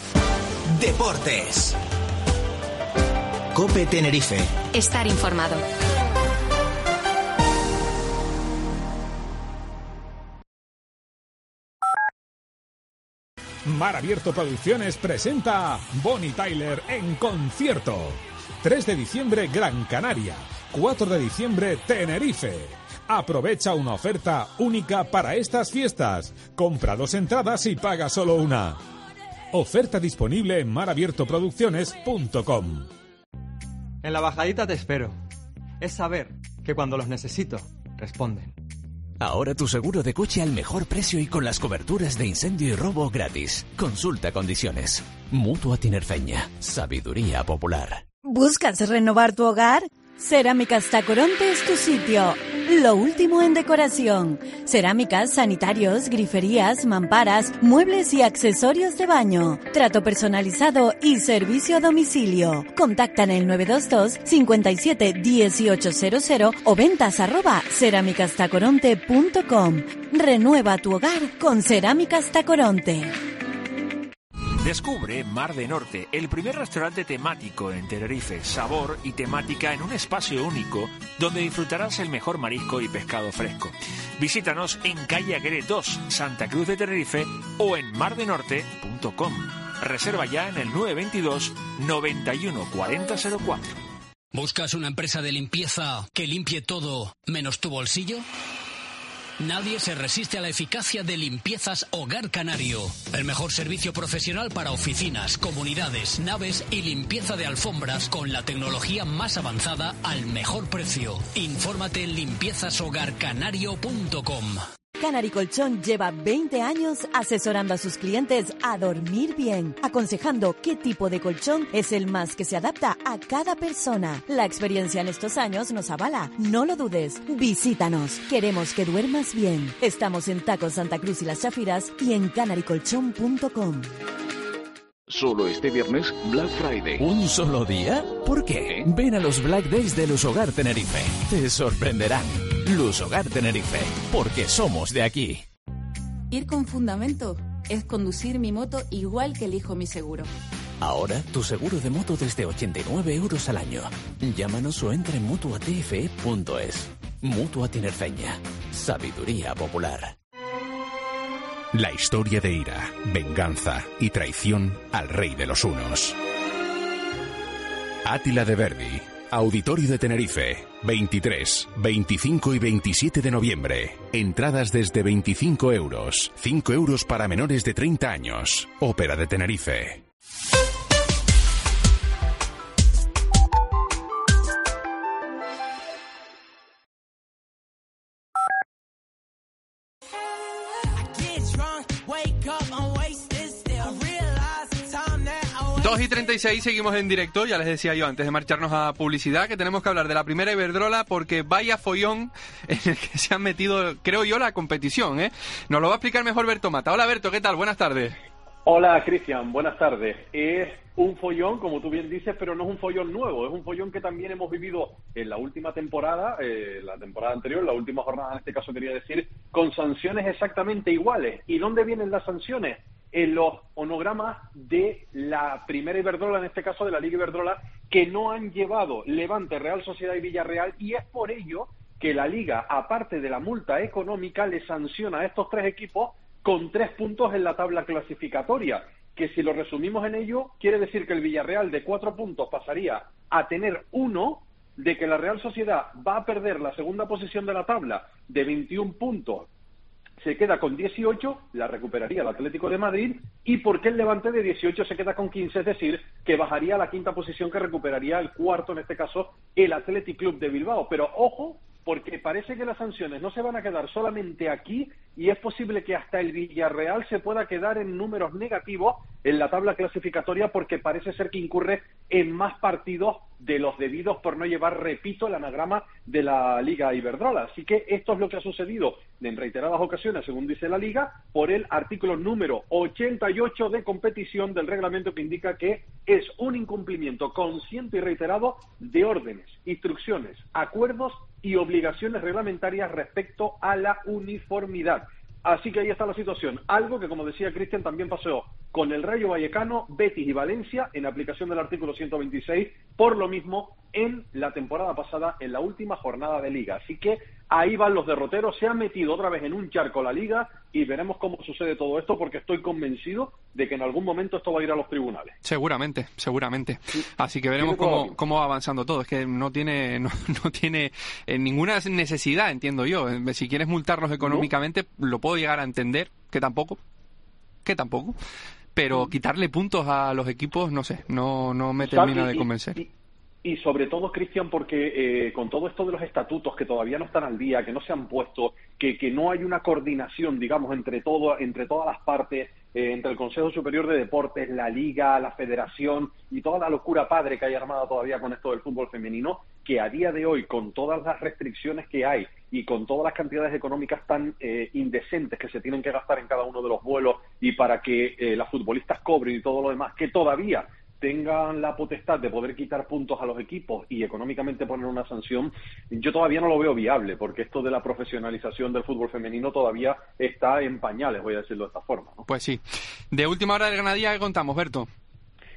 Deportes. COPE Tenerife. Estar informado. Mar Abierto Producciones presenta Bonnie Tyler en concierto. tres de diciembre Gran Canaria, cuatro de diciembre Tenerife. Aprovecha una oferta única para estas fiestas. Compra dos entradas y paga solo una. Oferta disponible en mar abierto producciones punto com. En la bajadita te espero. Es saber que cuando los necesito, responden. Ahora tu seguro de coche al mejor precio y con las coberturas de incendio y robo gratis. Consulta condiciones. Mutua Tinerfeña. Sabiduría popular. ¿Buscas renovar tu hogar? Cerámicas Tacoronte es tu sitio. Lo último en decoración. Cerámicas, sanitarios, griferías, mamparas, muebles y accesorios de baño. Trato personalizado y servicio a domicilio. Contacta en el nueve dos dos, cinco siete, uno ocho cero cero o ventas arroba cerámicas tacoronte punto com. Renueva tu hogar con Cerámicas Tacoronte. Descubre Mar de Norte, el primer restaurante temático en Tenerife, sabor y temática en un espacio único donde disfrutarás el mejor marisco y pescado fresco. Visítanos en calle Aguirre dos, Santa Cruz de Tenerife o en mar de norte punto com. Reserva ya en el nueve dos dos, noventa y uno, cuarenta cero cuatro. ¿Buscas una empresa de limpieza que limpie todo menos tu bolsillo? Nadie se resiste a la eficacia de Limpiezas Hogar Canario. El mejor servicio profesional para oficinas, comunidades, naves y limpieza de alfombras con la tecnología más avanzada al mejor precio. Infórmate en limpiezas hogar canario punto com. Canary Colchón lleva veinte años asesorando a sus clientes a dormir bien, aconsejando qué tipo de colchón es el más que se adapta a cada persona. La experiencia en estos años nos avala, no lo dudes. Visítanos, queremos que duermas bien. Estamos en Tacos Santa Cruz y Las Chafiras y en canary colchón punto com. Solo este viernes, Black Friday. ¿Un solo día? ¿Por qué? Ven a los Black Days de Lusogar Tenerife. Te sorprenderán. Lusogar Tenerife, porque somos de aquí. Ir con fundamento es conducir mi moto igual que elijo mi seguro. Ahora, tu seguro de moto desde ochenta y nueve euros al año. Llámanos o entra en mutua t f e punto es. Mutua Tinerfeña. Sabiduría popular. La historia de ira, venganza y traición al rey de los hunos. Átila de Verdi. Auditorio de Tenerife, veintitrés, veinticinco y veintisiete de noviembre. Entradas desde veinticinco euros. cinco euros para menores de treinta años. Ópera de Tenerife. dos y treinta y seis, seguimos en directo. Ya les decía yo antes de marcharnos a publicidad que tenemos que hablar de la primera Iberdrola, porque vaya follón en el que se han metido, creo yo, la competición, ¿eh? Nos lo va a explicar mejor Berto Mata. Hola Berto, ¿qué tal? Buenas tardes. Hola Cristian, buenas tardes. Es un follón, como tú bien dices, pero no es un follón nuevo, es un follón que también hemos vivido en la última temporada, eh, la temporada anterior, la última jornada en este caso quería decir, con sanciones exactamente iguales. ¿Y dónde vienen las sanciones? En los onogramas de la primera Iberdrola, en este caso de la Liga Iberdrola, que no han llevado Levante, Real Sociedad y Villarreal, y es por ello que la Liga, aparte de la multa económica, le sanciona a estos tres equipos con tres puntos en la tabla clasificatoria, que si lo resumimos en ello, quiere decir que el Villarreal de cuatro puntos pasaría a tener uno, de que la Real Sociedad va a perder la segunda posición de la tabla de veintiún puntos, se queda con dieciocho, la recuperaría el Atlético de Madrid, y porque el Levante de dieciocho se queda con quince, es decir, que bajaría a la quinta posición, que recuperaría el cuarto, en este caso, el Athletic Club de Bilbao. Pero ojo, porque parece que las sanciones no se van a quedar solamente aquí, y es posible que hasta el Villarreal se pueda quedar en números negativos en la tabla clasificatoria, porque parece ser que incurre en más partidos de los debidos por no llevar, repito, el anagrama de la Liga Iberdrola. Así que esto es lo que ha sucedido en reiteradas ocasiones, según dice la Liga, por el artículo número ochenta y ocho de competición del reglamento, que indica que es un incumplimiento consciente y reiterado de órdenes, instrucciones, acuerdos y obligaciones reglamentarias respecto a la uniformidad. Así que ahí está la situación. Algo que, como decía Cristian, también pasó con el Rayo Vallecano, Betis y Valencia, en aplicación del artículo ciento veintiséis, por lo mismo en la temporada pasada, en la última jornada de Liga. Así que ahí van los derroteros, se han metido otra vez en un charco la Liga, y veremos cómo sucede todo esto, porque estoy convencido de que en algún momento esto va a ir a los tribunales. Seguramente, seguramente. Así que veremos cómo, cómo va avanzando todo. Es que no tiene no, no tiene eh, ninguna necesidad, entiendo yo. Si quieres multarlos económicamente, ¿no? Lo puedo llegar a entender, que tampoco, que tampoco. Pero quitarle puntos a los equipos, no sé, no, no me termina de convencer. Y, y, y sobre todo, Cristian, porque eh, con todo esto de los estatutos que todavía no están al día, que no se han puesto, que, que no hay una coordinación, digamos, entre todo, entre todas las partes, eh, entre el Consejo Superior de Deportes, la Liga, la Federación y toda la locura padre que hay armada todavía con esto del fútbol femenino, que a día de hoy, con todas las restricciones que hay y con todas las cantidades económicas tan eh, indecentes que se tienen que gastar en cada uno de los vuelos y para que eh, las futbolistas cobren y todo lo demás, que todavía tengan la potestad de poder quitar puntos a los equipos y económicamente poner una sanción, yo todavía no lo veo viable, porque esto de la profesionalización del fútbol femenino todavía está en pañales, voy a decirlo de esta forma, ¿no? Pues sí. De última hora del Granadilla, ¿qué contamos, Berto?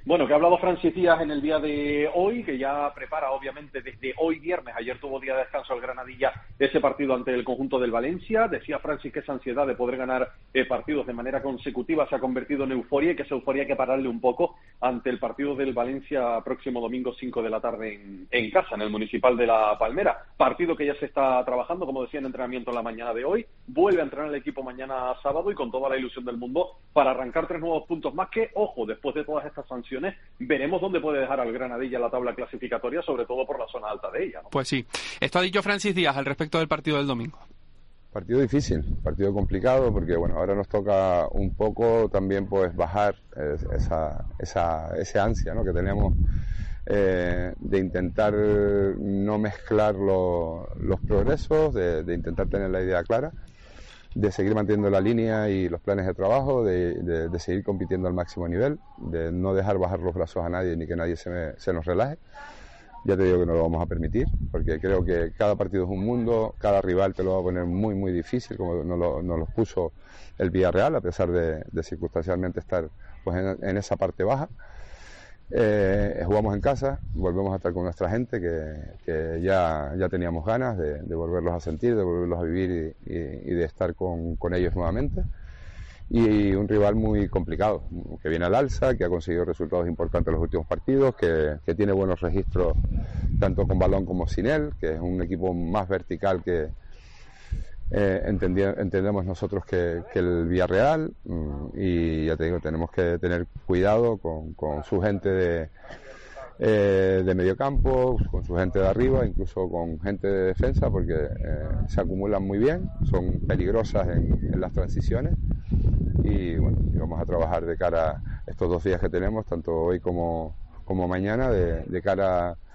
Bueno, que ha hablado Francis Díaz en el día de hoy, que ya prepara obviamente desde hoy viernes, ayer tuvo día de descanso el Granadilla, ese partido ante el conjunto del Valencia. Decía Francis que esa ansiedad de poder ganar eh, partidos de manera consecutiva se ha convertido en euforia y que esa euforia hay que pararle un poco ante el partido del Valencia próximo domingo cinco de la tarde en, en casa, en el Municipal de La Palmera. Partido que ya se está trabajando, como decía, en entrenamiento en la mañana de hoy. Vuelve a entrenar el equipo mañana sábado y con toda la ilusión del mundo para arrancar tres nuevos puntos más que, ojo, después de todas estas sanciones, veremos dónde puede dejar al Granadilla la tabla clasificatoria, sobre todo por la zona alta de ella, ¿no? Pues sí. Esto ha dicho Francis Díaz al respecto del partido del domingo. Partido difícil, partido complicado, porque bueno, ahora nos toca un poco también pues bajar esa, esa, ese ansia, ¿no?, que tenemos eh, de intentar no mezclar lo, los progresos, de, de intentar tener la idea clara, de seguir manteniendo la línea y los planes de trabajo, de, de, de seguir compitiendo al máximo nivel, de no dejar bajar los brazos a nadie ni que nadie se, me, se nos relaje. Ya te digo que no lo vamos a permitir, porque creo que cada partido es un mundo, cada rival te lo va a poner muy muy difícil, como nos lo, nos lo puso el Villarreal, a pesar de, de circunstancialmente estar pues en, en esa parte baja. Eh, jugamos en casa, volvemos a estar con nuestra gente, que, que ya, ya teníamos ganas de, de volverlos a sentir, de volverlos a vivir y, y, y de estar con, con ellos nuevamente. Y un rival muy complicado, que viene al alza, que ha conseguido resultados importantes en los últimos partidos, que, que tiene buenos registros tanto con balón como sin él, que es un equipo más vertical que eh, entendi- entendemos nosotros que, que el Villarreal, y ya te digo, tenemos que tener cuidado con, con su gente de, eh, de mediocampo, con su gente de arriba, incluso con gente de defensa, porque eh, se acumulan muy bien, son peligrosas en, en las transiciones. Y bueno, y vamos a trabajar de cara a estos dos días que tenemos, tanto hoy como, como mañana, de, de cara a,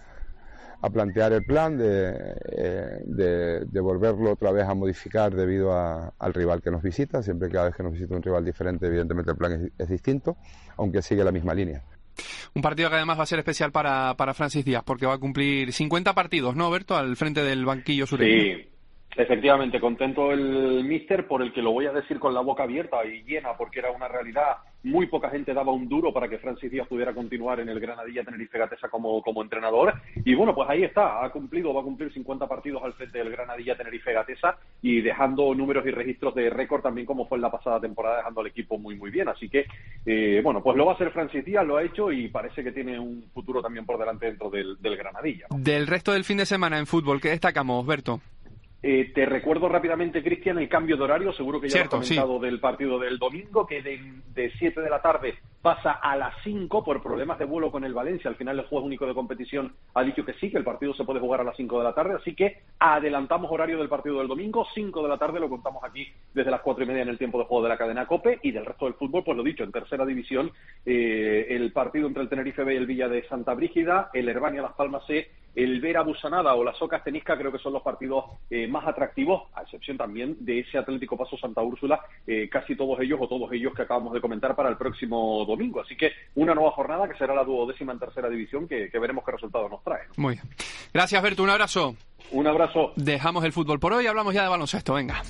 a plantear el plan, de, eh, de, de volverlo otra vez a modificar debido a, al rival que nos visita. Siempre, cada vez que nos visita un rival diferente, evidentemente el plan es, es distinto, aunque sigue la misma línea. Un partido que además va a ser especial para, para Francis Díaz, porque va a cumplir cincuenta partidos, ¿no, Berto?, al frente del banquillo sureño. Sí. Efectivamente, contento el míster, por el que lo voy a decir con la boca abierta y llena, porque era una realidad. Muy poca gente daba un duro para que Francis Díaz pudiera continuar en el Granadilla Tenerife Gatesa como, como entrenador. Y bueno, pues ahí está, ha cumplido, va a cumplir cincuenta partidos al frente del Granadilla Tenerife Gatesa y dejando números y registros de récord también, como fue en la pasada temporada, dejando al equipo muy muy bien. Así que, eh, bueno, pues lo va a hacer Francis Díaz, lo ha hecho y parece que tiene un futuro también por delante dentro del, del Granadilla, ¿no? Del resto del fin de semana en fútbol, ¿qué destacamos, Berto? Eh, te recuerdo rápidamente, Cristian, el cambio de horario, seguro que ya Cierto, lo has comentado, sí, del partido del domingo, que de siete de la tarde pasa a las cinco por problemas de vuelo con el Valencia. Al final el juez único de competición ha dicho que sí, que el partido se puede jugar a las cinco de la tarde, así que adelantamos horario del partido del domingo, cinco de la tarde, lo contamos aquí desde las cuatro y media en el tiempo de juego de la cadena COPE. Y del resto del fútbol, pues lo dicho, en tercera división, eh, el partido entre el Tenerife B y el Villa de Santa Brígida, el Herbania Las Palmas C, el Vera Busanada o las Ocas Tenisca, creo que son los partidos eh, más atractivos, a excepción también de ese Atlético Paso Santa Úrsula, eh, casi todos ellos o todos ellos que acabamos de comentar, para el próximo domingo. Así que una nueva jornada que será la duodécima en tercera división, que, que veremos qué resultados nos trae, ¿no? Muy bien. Gracias, Berto, un abrazo. Un abrazo. Dejamos el fútbol por hoy, hablamos ya de baloncesto, venga.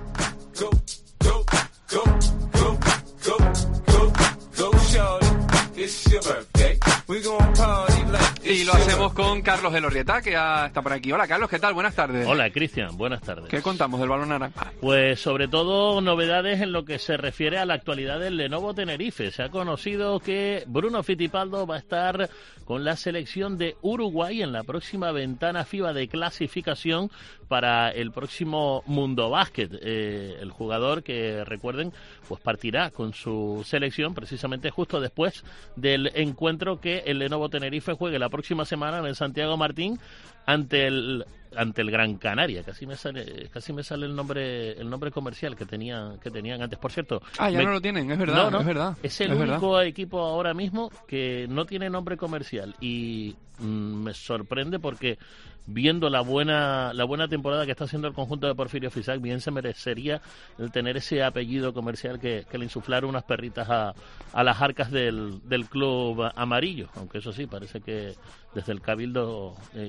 Go, go, go, go, go, go, go, shorty. It's your birthday. We gonna party like Y lo hacemos con Carlos Elorrieta, que ya está por aquí. Hola, Carlos, ¿qué tal? Buenas tardes. Hola, Cristian, buenas tardes. ¿Qué contamos del balón naranja? Pues sobre todo novedades en lo que se refiere a la actualidad del Lenovo Tenerife. Se ha conocido que Bruno Fittipaldo va a estar con la selección de Uruguay en la próxima ventana FIBA de clasificación para el próximo Mundo Básquet. Eh, el jugador, que recuerden, pues partirá con su selección precisamente justo después del encuentro que el Lenovo Tenerife juegue la próxima semana en el Santiago Martín ante el ante el Gran Canaria. Casi me sale casi me sale el nombre el nombre comercial que tenían que tenían antes. Por cierto, ah, ya me... no lo tienen, es verdad, no, no, es verdad. Es el es único verdad. equipo ahora mismo que no tiene nombre comercial y mm, me sorprende porque viendo la buena la buena temporada que está haciendo el conjunto de Porfirio Fisac, bien se merecería el tener ese apellido comercial que, que le insuflaron unas perritas a, a las arcas del, del club amarillo, aunque eso sí, parece que desde el Cabildo eh, igual están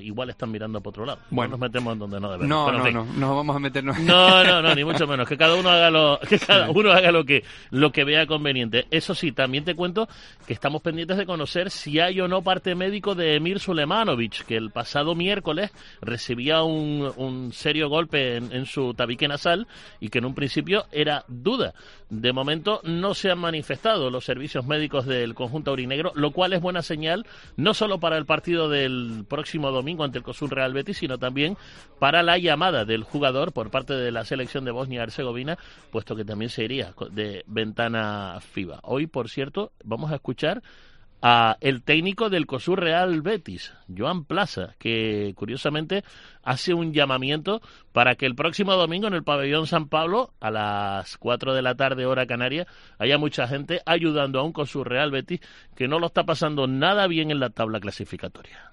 están mirando por otro lado. Bueno. No nos metemos en donde no debemos. No, Pero, no, en fin. no, no vamos a meternos. No, no, no, ni mucho menos. Que cada uno haga lo, que cada uno haga lo que, lo que vea conveniente. Eso sí, también te cuento que estamos pendientes de conocer si hay o no parte médico de Emir Sulejmanovic, que el pasado miércoles recibía un, un serio golpe en, en su tabique nasal y que en un principio era duda. De momento no se han manifestado los servicios médicos del conjunto aurinegro, lo cual es buena señal, no solo para el partido del próximo domingo ante el COSUR Real Betis, sino también para la llamada del jugador por parte de la selección de Bosnia-Herzegovina, puesto que también se iría de ventana FIBA. Hoy, por cierto, vamos a escuchar a el técnico del COSUR Real Betis, Joan Plaza, que curiosamente hace un llamamiento para que el próximo domingo en el pabellón San Pablo, a las cuatro de la tarde hora canaria, haya mucha gente ayudando a un COSUR Real Betis que no lo está pasando nada bien en la tabla clasificatoria.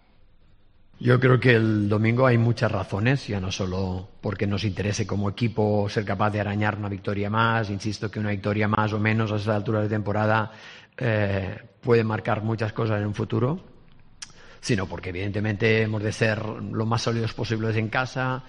Yo creo que el domingo hay muchas razones, ya no solo porque nos interese como equipo ser capaz de arañar una victoria más, insisto que una victoria más o menos a esta altura de temporada eh, puede marcar muchas cosas en un futuro, sino porque evidentemente hemos de ser lo más sólidos posibles en casa,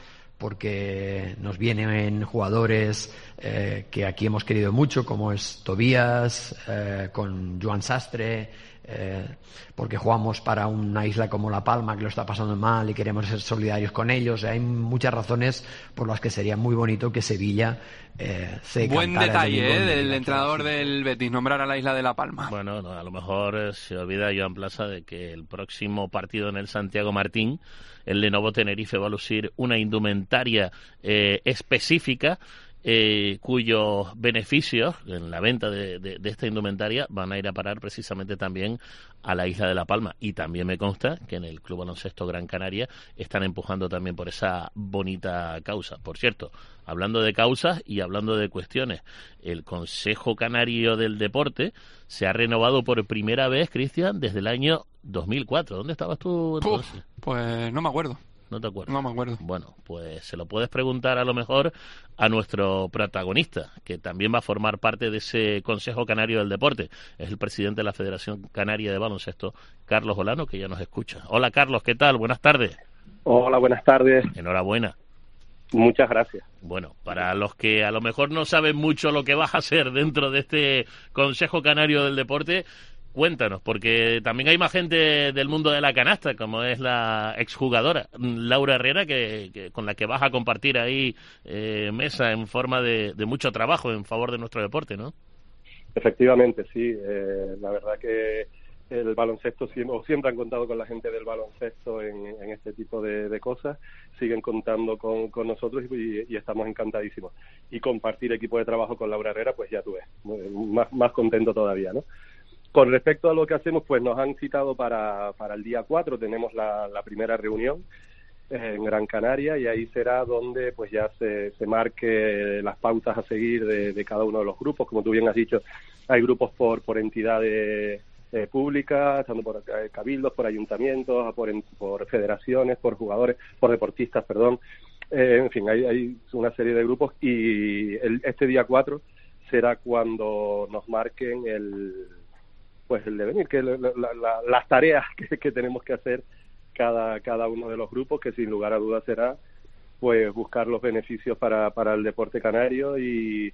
porque nos vienen jugadores eh, que aquí hemos querido mucho, como es Tobías, eh, con Joan Sastre, eh, porque jugamos para una isla como La Palma que lo está pasando mal y queremos ser solidarios con ellos. Hay muchas razones por las que sería muy bonito que Sevilla eh, se Buen cantara el detalle domingo ¿eh? en del la entrenador clase. del Betis, nombrar a la isla de La Palma. Bueno, no, a lo mejor eh, se olvida Joan Plaza de que el próximo partido en el Santiago Martín, el Lenovo Tenerife va a lucir una indumentaria eh, específica eh, cuyos beneficios en la venta de, de, de esta indumentaria van a ir a parar precisamente también a la isla de La Palma. Y también me consta que en el Club Baloncesto Gran Canaria están empujando también por esa bonita causa. Por cierto, hablando de causas y hablando de cuestiones, el Consejo Canario del Deporte se ha renovado por primera vez, Cristian, desde el año dos mil cuatro. ¿Dónde estabas tú entonces? Uf, pues no me acuerdo. ¿No te acuerdas? No me acuerdo. Bueno, pues se lo puedes preguntar a lo mejor a nuestro protagonista, que también va a formar parte de ese Consejo Canario del Deporte. Es el presidente de la Federación Canaria de Baloncesto, Carlos Olano, que ya nos escucha. Hola, Carlos, ¿qué tal? Buenas tardes. Hola, buenas tardes. Enhorabuena. Muchas gracias. Bueno, para los que a lo mejor no saben mucho lo que vas a hacer dentro de este Consejo Canario del Deporte, cuéntanos, porque también hay más gente del mundo de la canasta, como es la exjugadora Laura Herrera, que, que con la que vas a compartir ahí eh, mesa en forma de, de mucho trabajo en favor de nuestro deporte, ¿no? Efectivamente, sí. Eh, la verdad que el baloncesto siempre, o siempre han contado con la gente del baloncesto en, en este tipo de, de cosas, siguen contando con, con nosotros y, y estamos encantadísimos. Y compartir equipo de trabajo con Laura Herrera, pues ya tú ves, más, más contento todavía, ¿no? Con respecto a lo que hacemos, pues nos han citado para, para el día cuatro, tenemos la, la primera reunión eh, en Gran Canaria y ahí será donde pues ya se, se marque las pautas a seguir de, de cada uno de los grupos. Como tú bien has dicho, hay grupos por, por entidades eh, públicas, tanto por eh, cabildos, por ayuntamientos, por, por federaciones, por jugadores, por deportistas, perdón. Eh, en fin, hay, hay una serie de grupos y el, este día cuatro será cuando nos marquen el pues el devenir, que la, la, la, las tareas que, que tenemos que hacer cada cada uno de los grupos, que sin lugar a dudas será pues buscar los beneficios para, para el deporte canario y,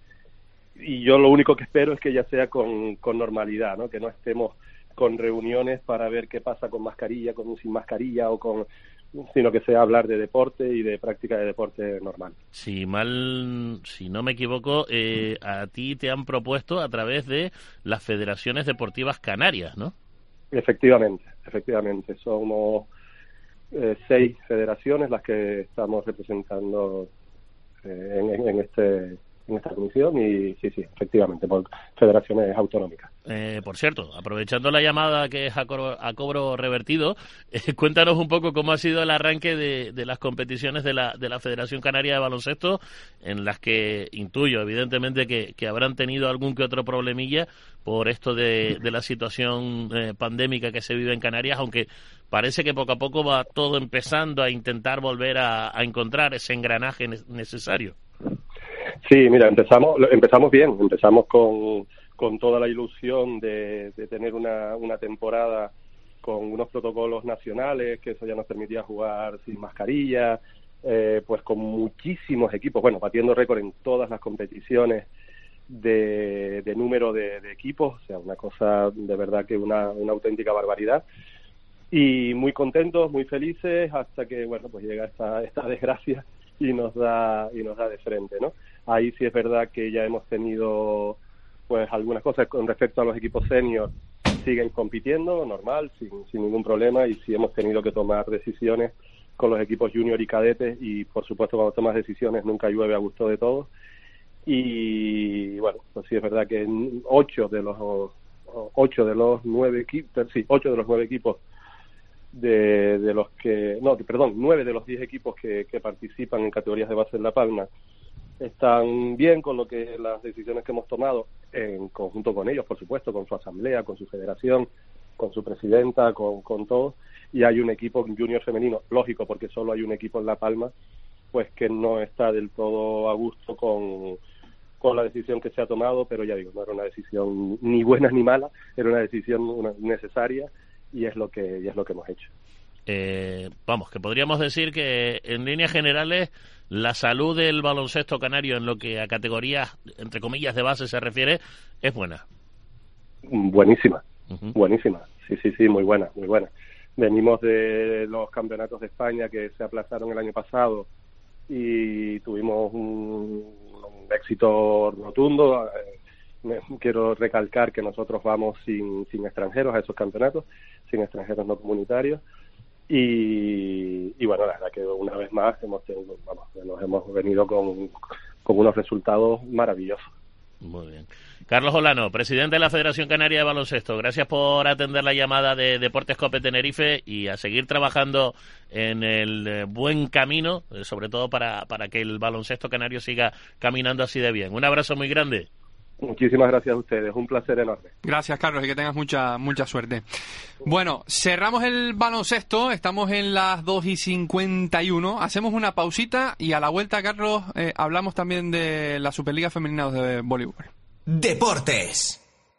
y yo lo único que espero es que ya sea con, con normalidad, ¿no? Que no estemos con reuniones para ver qué pasa con mascarilla, con sin mascarilla o con sino que sea hablar de deporte y de práctica de deporte normal. Si mal, si no me equivoco, eh, a ti te han propuesto a través de las federaciones deportivas canarias, ¿no? Efectivamente, efectivamente. Somos eh, seis federaciones las que estamos representando eh, en, en este en esta comisión y sí, sí, efectivamente, por federaciones autonómicas. Eh, por cierto, aprovechando la llamada que es a cobro, a cobro revertido, eh, cuéntanos un poco cómo ha sido el arranque de, de las competiciones de la, de la Federación Canaria de Baloncesto, en las que intuyo, evidentemente, que, que habrán tenido algún que otro problemilla por esto de, de la situación eh, pandémica que se vive en Canarias, aunque parece que poco a poco va todo empezando a intentar volver a, a encontrar ese engranaje ne- necesario. Sí, mira, empezamos empezamos bien, empezamos con, con toda la ilusión de, de tener una, una temporada con unos protocolos nacionales, que eso ya nos permitía jugar sin mascarilla, eh, pues con muchísimos equipos, bueno, batiendo récord en todas las competiciones de, de número de, de equipos, o sea, una cosa de verdad que una, una auténtica barbaridad. Y muy contentos, muy felices, hasta que, bueno, pues llega esta, esta desgracia y nos da y nos da de frente, ¿no? Ahí sí es verdad que ya hemos tenido, pues, algunas cosas con respecto a los equipos senior, siguen compitiendo, normal, sin, sin ningún problema, y sí hemos tenido que tomar decisiones con los equipos junior y cadetes, y por supuesto cuando tomas decisiones nunca llueve a gusto de todos. Y bueno, pues sí es verdad que ocho de los ocho de los nueve equipos, sí, ocho de los nueve equipos de, de los que, no, perdón, nueve de los diez equipos que, que participan en categorías de base en La Palma están bien con lo que las decisiones que hemos tomado en conjunto con ellos, por supuesto, con su asamblea, con su federación, con su presidenta, con, con todos, y hay un equipo junior femenino, lógico, porque solo hay un equipo en La Palma, pues que no está del todo a gusto con, con la decisión que se ha tomado, pero ya digo, no era una decisión ni buena ni mala, era una decisión una, necesaria, y es lo que y es lo que hemos hecho. Eh, vamos, que podríamos decir que en líneas generales la salud del baloncesto canario en lo que a categorías, entre comillas, de base se refiere, es buena. Buenísima, uh-huh. buenísima, sí, sí, sí, muy buena, muy buena. Venimos de los campeonatos de España que se aplazaron el año pasado y tuvimos un, un éxito rotundo. Eh, quiero recalcar que nosotros vamos sin, sin extranjeros a esos campeonatos, sin extranjeros no comunitarios. Y, y bueno, la verdad que una vez más hemos tenido, vamos, nos hemos venido con, con unos resultados maravillosos. Muy bien. Carlos Olano, presidente de la Federación Canaria de Baloncesto, gracias por atender la llamada de Deportes Cope Tenerife y a seguir trabajando en el buen camino, sobre todo para, para que el baloncesto canario siga caminando así de bien. Un abrazo muy grande. Muchísimas gracias a ustedes, un placer enorme. Gracias, Carlos, y que tengas mucha mucha suerte. Bueno, cerramos el baloncesto, estamos en las dos y cincuenta y uno, hacemos una pausita y a la vuelta, Carlos, eh, hablamos también de la Superliga Femenina de Voleibol. Deportes.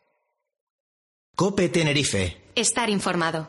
Cope Tenerife. Estar informado.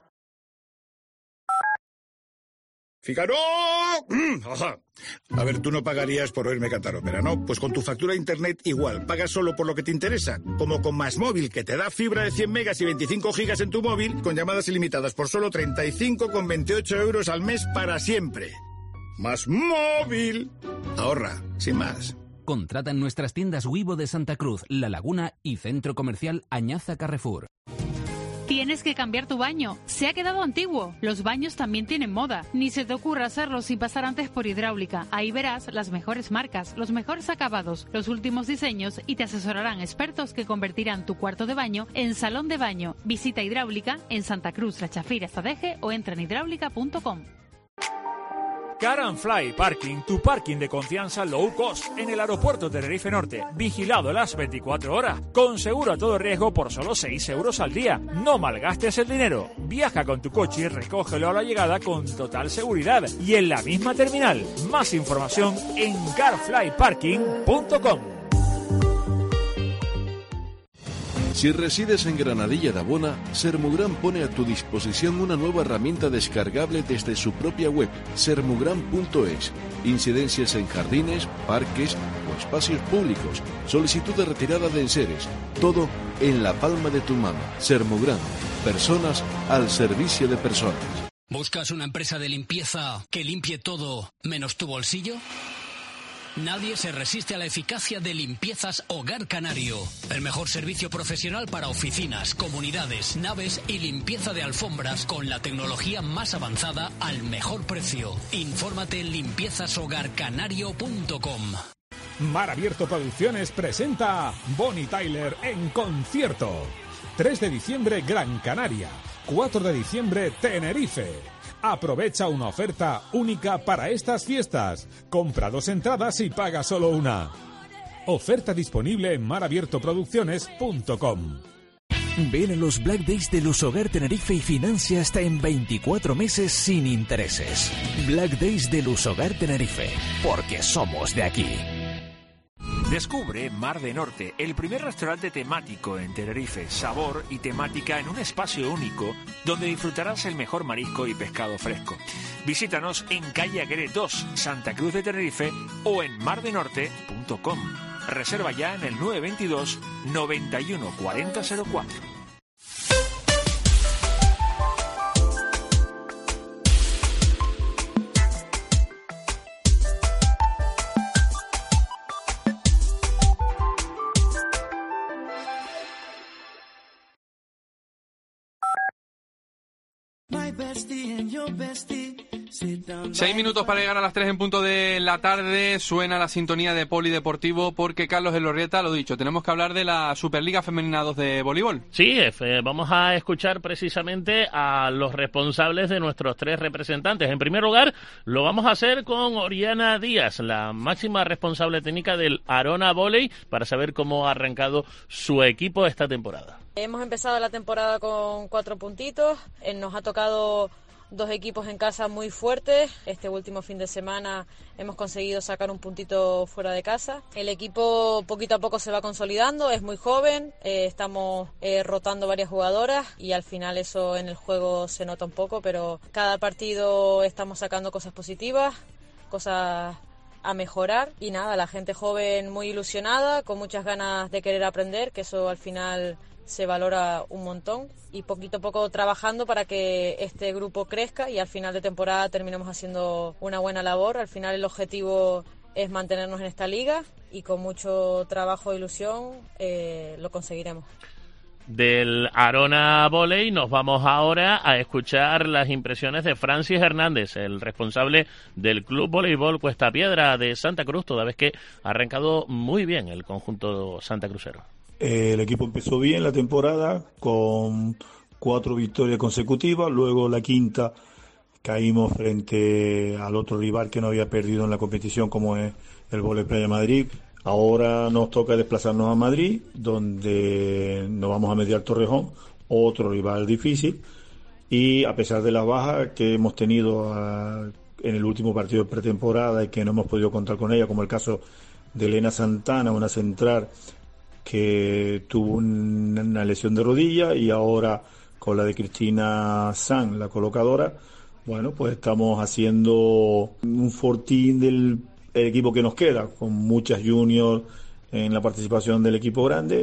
¡Fígaro! Ajá. A ver, tú no pagarías por oírme cantar ópera, ¿no? Pues con tu factura de internet igual, pagas solo por lo que te interesa. Como con Más Móvil, que te da fibra de cien megas y veinticinco gigas en tu móvil, con llamadas ilimitadas por solo treinta y cinco con veintiocho euros al mes para siempre. Más Móvil. Ahorra, sin más. Contrata en nuestras tiendas Wivo de Santa Cruz, La Laguna y Centro Comercial Añaza Carrefour. Tienes que cambiar tu baño. Se ha quedado antiguo. Los baños también tienen moda. Ni se te ocurra hacerlo sin pasar antes por Hidráulica. Ahí verás las mejores marcas, los mejores acabados, los últimos diseños y te asesorarán expertos que convertirán tu cuarto de baño en salón de baño. Visita Hidráulica en Santa Cruz, La Chafira, Zadeje o entra en hidráulica punto com. Car and Fly Parking, tu parking de confianza low cost en el aeropuerto Tenerife Norte, vigilado las veinticuatro horas, con seguro a todo riesgo por solo seis euros al día. No malgastes el dinero, viaja con tu coche y recógelo a la llegada con total seguridad y en la misma terminal. Más información en car fly parking punto com. Si resides en Granadilla de Abona, Sermugran pone a tu disposición una nueva herramienta descargable desde su propia web, sermugran punto es. Incidencias en jardines, parques o espacios públicos, solicitud de retirada de enseres, todo en la palma de tu mano. Sermugran, personas al servicio de personas. ¿Buscas una empresa de limpieza que limpie todo menos tu bolsillo? Nadie se resiste a la eficacia de Limpiezas Hogar Canario. El mejor servicio profesional para oficinas, comunidades, naves y limpieza de alfombras con la tecnología más avanzada al mejor precio. Infórmate en limpiezas hogar canario punto com. Mar Abierto Producciones presenta Bonnie Tyler en concierto. tres de diciembre Gran Canaria, cuatro de diciembre Tenerife. Aprovecha una oferta única para estas fiestas. Compra dos entradas y paga solo una. Oferta disponible en mar abierto producciones punto com. Ven a los Black Days de Lusogar Tenerife y financia hasta en veinticuatro meses sin intereses. Black Days de Lusogar Tenerife, porque somos de aquí. Descubre Mar de Norte, el primer restaurante temático en Tenerife. Sabor y temática en un espacio único donde disfrutarás el mejor marisco y pescado fresco. Visítanos en calle Aguirre dos, Santa Cruz de Tenerife o en mar de norte punto com. Reserva ya en el nueve dos dos, noventa y uno, cuarenta cero cuatro. Seis minutos para llegar a las tres en punto de la tarde. Suena la sintonía de Polideportivo porque Carlos Elorrieta, lo dicho, tenemos que hablar de la Superliga Femenina dos de voleibol. Sí, eh, vamos a escuchar precisamente a los responsables de nuestros tres representantes. En primer lugar, lo vamos a hacer con Oriana Díaz, la máxima responsable técnica del Arona Volley, para saber cómo ha arrancado su equipo esta temporada. Hemos empezado la temporada con cuatro puntitos, eh, nos ha tocado dos equipos en casa muy fuertes. Este último fin de semana hemos conseguido sacar un puntito fuera de casa. El equipo poquito a poco se va consolidando, es muy joven, eh, estamos eh, rotando varias jugadoras y al final eso en el juego se nota un poco, pero cada partido estamos sacando cosas positivas, cosas a mejorar y nada, la gente joven muy ilusionada, con muchas ganas de querer aprender, que eso al final se valora un montón, y poquito a poco trabajando para que este grupo crezca y al final de temporada terminemos haciendo una buena labor. Al final el objetivo es mantenernos en esta liga y con mucho trabajo e ilusión eh, lo conseguiremos. Del Arona Volley nos vamos ahora a escuchar las impresiones de Francis Hernández, el responsable del Club Voleibol Cuesta Piedra de Santa Cruz, toda vez que ha arrancado muy bien el conjunto santacrucero. El equipo empezó bien la temporada con cuatro victorias consecutivas, luego la quinta caímos frente al otro rival que no había perdido en la competición, como es el Volley Playa Madrid. Ahora nos toca desplazarnos a Madrid, donde nos vamos a medir al Torrejón, otro rival difícil, y a pesar de las bajas que hemos tenido uh, en el último partido de pretemporada y que no hemos podido contar con ella, como el caso de Elena Santana, una central que tuvo una lesión de rodilla, y ahora con la de Cristina San, la colocadora, bueno, pues estamos haciendo un fortín del equipo que nos queda, con muchas juniors en la participación del equipo grande,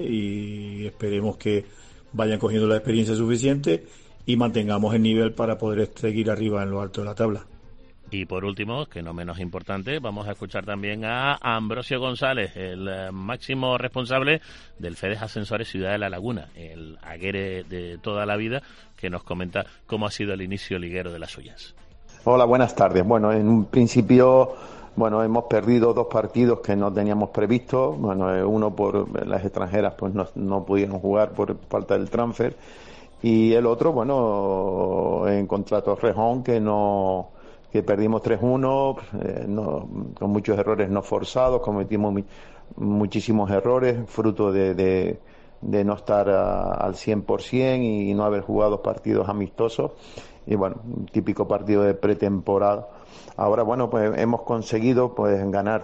y esperemos que vayan cogiendo la experiencia suficiente y mantengamos el nivel para poder seguir arriba en lo alto de la tabla. Y por último, que no menos importante, vamos a escuchar también a Ambrosio González, el eh, máximo responsable del FEDES Ascensores Ciudad de la Laguna, el aguere de toda la vida, que nos comenta cómo ha sido el inicio liguero de las suyas. Hola, buenas tardes. Bueno, en un principio, bueno, hemos perdido dos partidos que no teníamos previsto. Bueno, uno por las extranjeras, pues no, no pudieron jugar por falta del transfer, y el otro, bueno, en contra Torrejón, que no... que perdimos tres uno, eh, no, con muchos errores no forzados, cometimos mi, muchísimos errores, fruto de, de, de no estar a, al cien por ciento y no haber jugado partidos amistosos, y bueno, un típico partido de pretemporada. Ahora, bueno, pues hemos conseguido pues ganar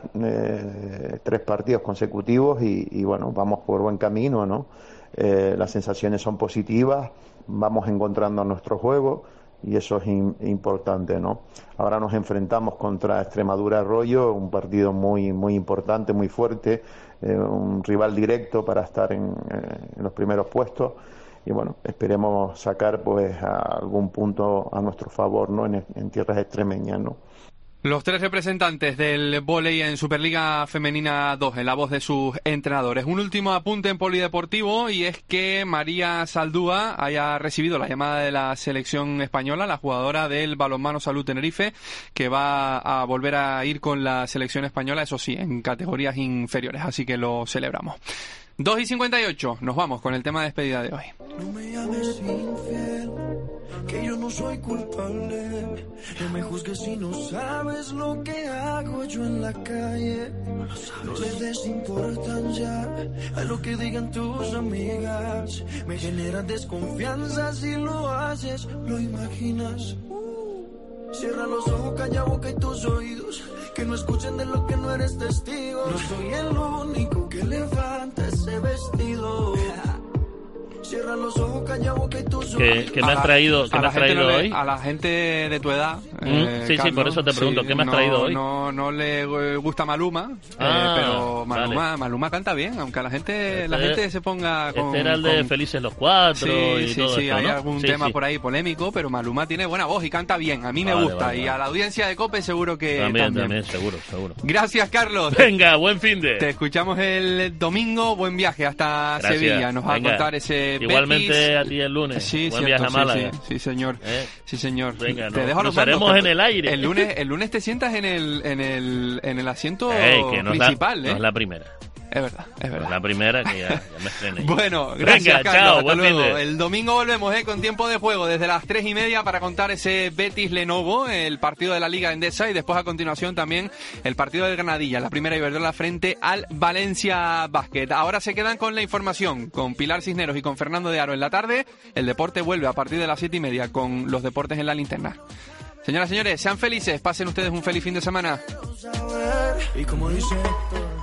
eh, tres partidos consecutivos y, y bueno, vamos por buen camino, ¿no? Eh, las sensaciones son positivas, vamos encontrando nuestro juego, y eso es in, importante, ¿no? Ahora nos enfrentamos contra Extremadura Arroyo, un partido muy muy importante, muy fuerte, eh, un rival directo para estar en, eh, en los primeros puestos, y bueno, esperemos sacar pues a algún punto a nuestro favor, ¿no? En, en tierras extremeñas, ¿no? Los tres representantes del vóley en Superliga Femenina dos, en la voz de sus entrenadores. Un último apunte en Polideportivo, y es que María Saldúa haya recibido la llamada de la selección española, la jugadora del Balonmano Salud Tenerife, que va a volver a ir con la selección española, eso sí, en categorías inferiores, así que lo celebramos. dos y cincuenta y ocho, nos vamos con el tema de despedida de hoy. No me llames infiel, que yo no soy culpable. No me juzgues si no sabes lo que hago yo en la calle. No le des importancia a lo que digan tus amigas. Me genera desconfianza si lo haces, lo imaginas. Cierra los ojos, calla boca y tus oídos, que no escuchen de lo que no eres testigo. No soy el único que levanta ese vestido. Cierra los ojos, calla boca y tú ¿Qué, qué me has traído, ¿qué me has traído no le, hoy? A la gente de tu edad. Mm, eh, sí, Carlos, sí, por eso te pregunto, sí, ¿qué me has no, traído hoy? No, no le gusta Maluma, Ah, eh, pero Maluma, vale. Maluma canta bien, aunque a la gente, Este- la gente se ponga con... Este era el de con- Felices los Cuatro Sí, y sí, todo sí, esto, hay ¿no? algún Sí, tema sí. por ahí polémico, pero Maluma tiene buena voz y canta bien, a mí me Vale, gusta, vale, y vale. a la audiencia de COPE seguro que También, también. también, seguro, seguro. Gracias, Carlos. Venga, buen fin de. Te escuchamos el domingo, buen viaje hasta Gracias. Sevilla, nos va Venga. a contar ese Igualmente Betis. a ti el lunes. Sí, Buen cierto, viaje a sí, Málaga. Sí, sí, señor. ¿Eh? Sí, señor. Venga, te nos dejo a los cruzaremos mandos, en el aire. El lunes, el lunes te sientas en el, en el, en el asiento Ey, que no es la- principal, no ¿eh? es la primera. Es verdad, es verdad. La primera que ya, ya me estrené. Bueno, gracias, Venga, Carlos. chao, Hasta buen luego. fin de. El domingo volvemos eh, con tiempo de juego desde las tres y media para contar ese Betis-Lenovo, el partido de la Liga Endesa, y después a continuación también el partido del Granadilla, la primera Iberdrola frente al Valencia Basket. Ahora se quedan con la información, con Pilar Cisneros y con Fernando de Aro en la tarde. El deporte vuelve a partir de las siete y media con los deportes en la linterna. Señoras y señores, sean felices, pasen ustedes un feliz fin de semana. Y como dice Héctor,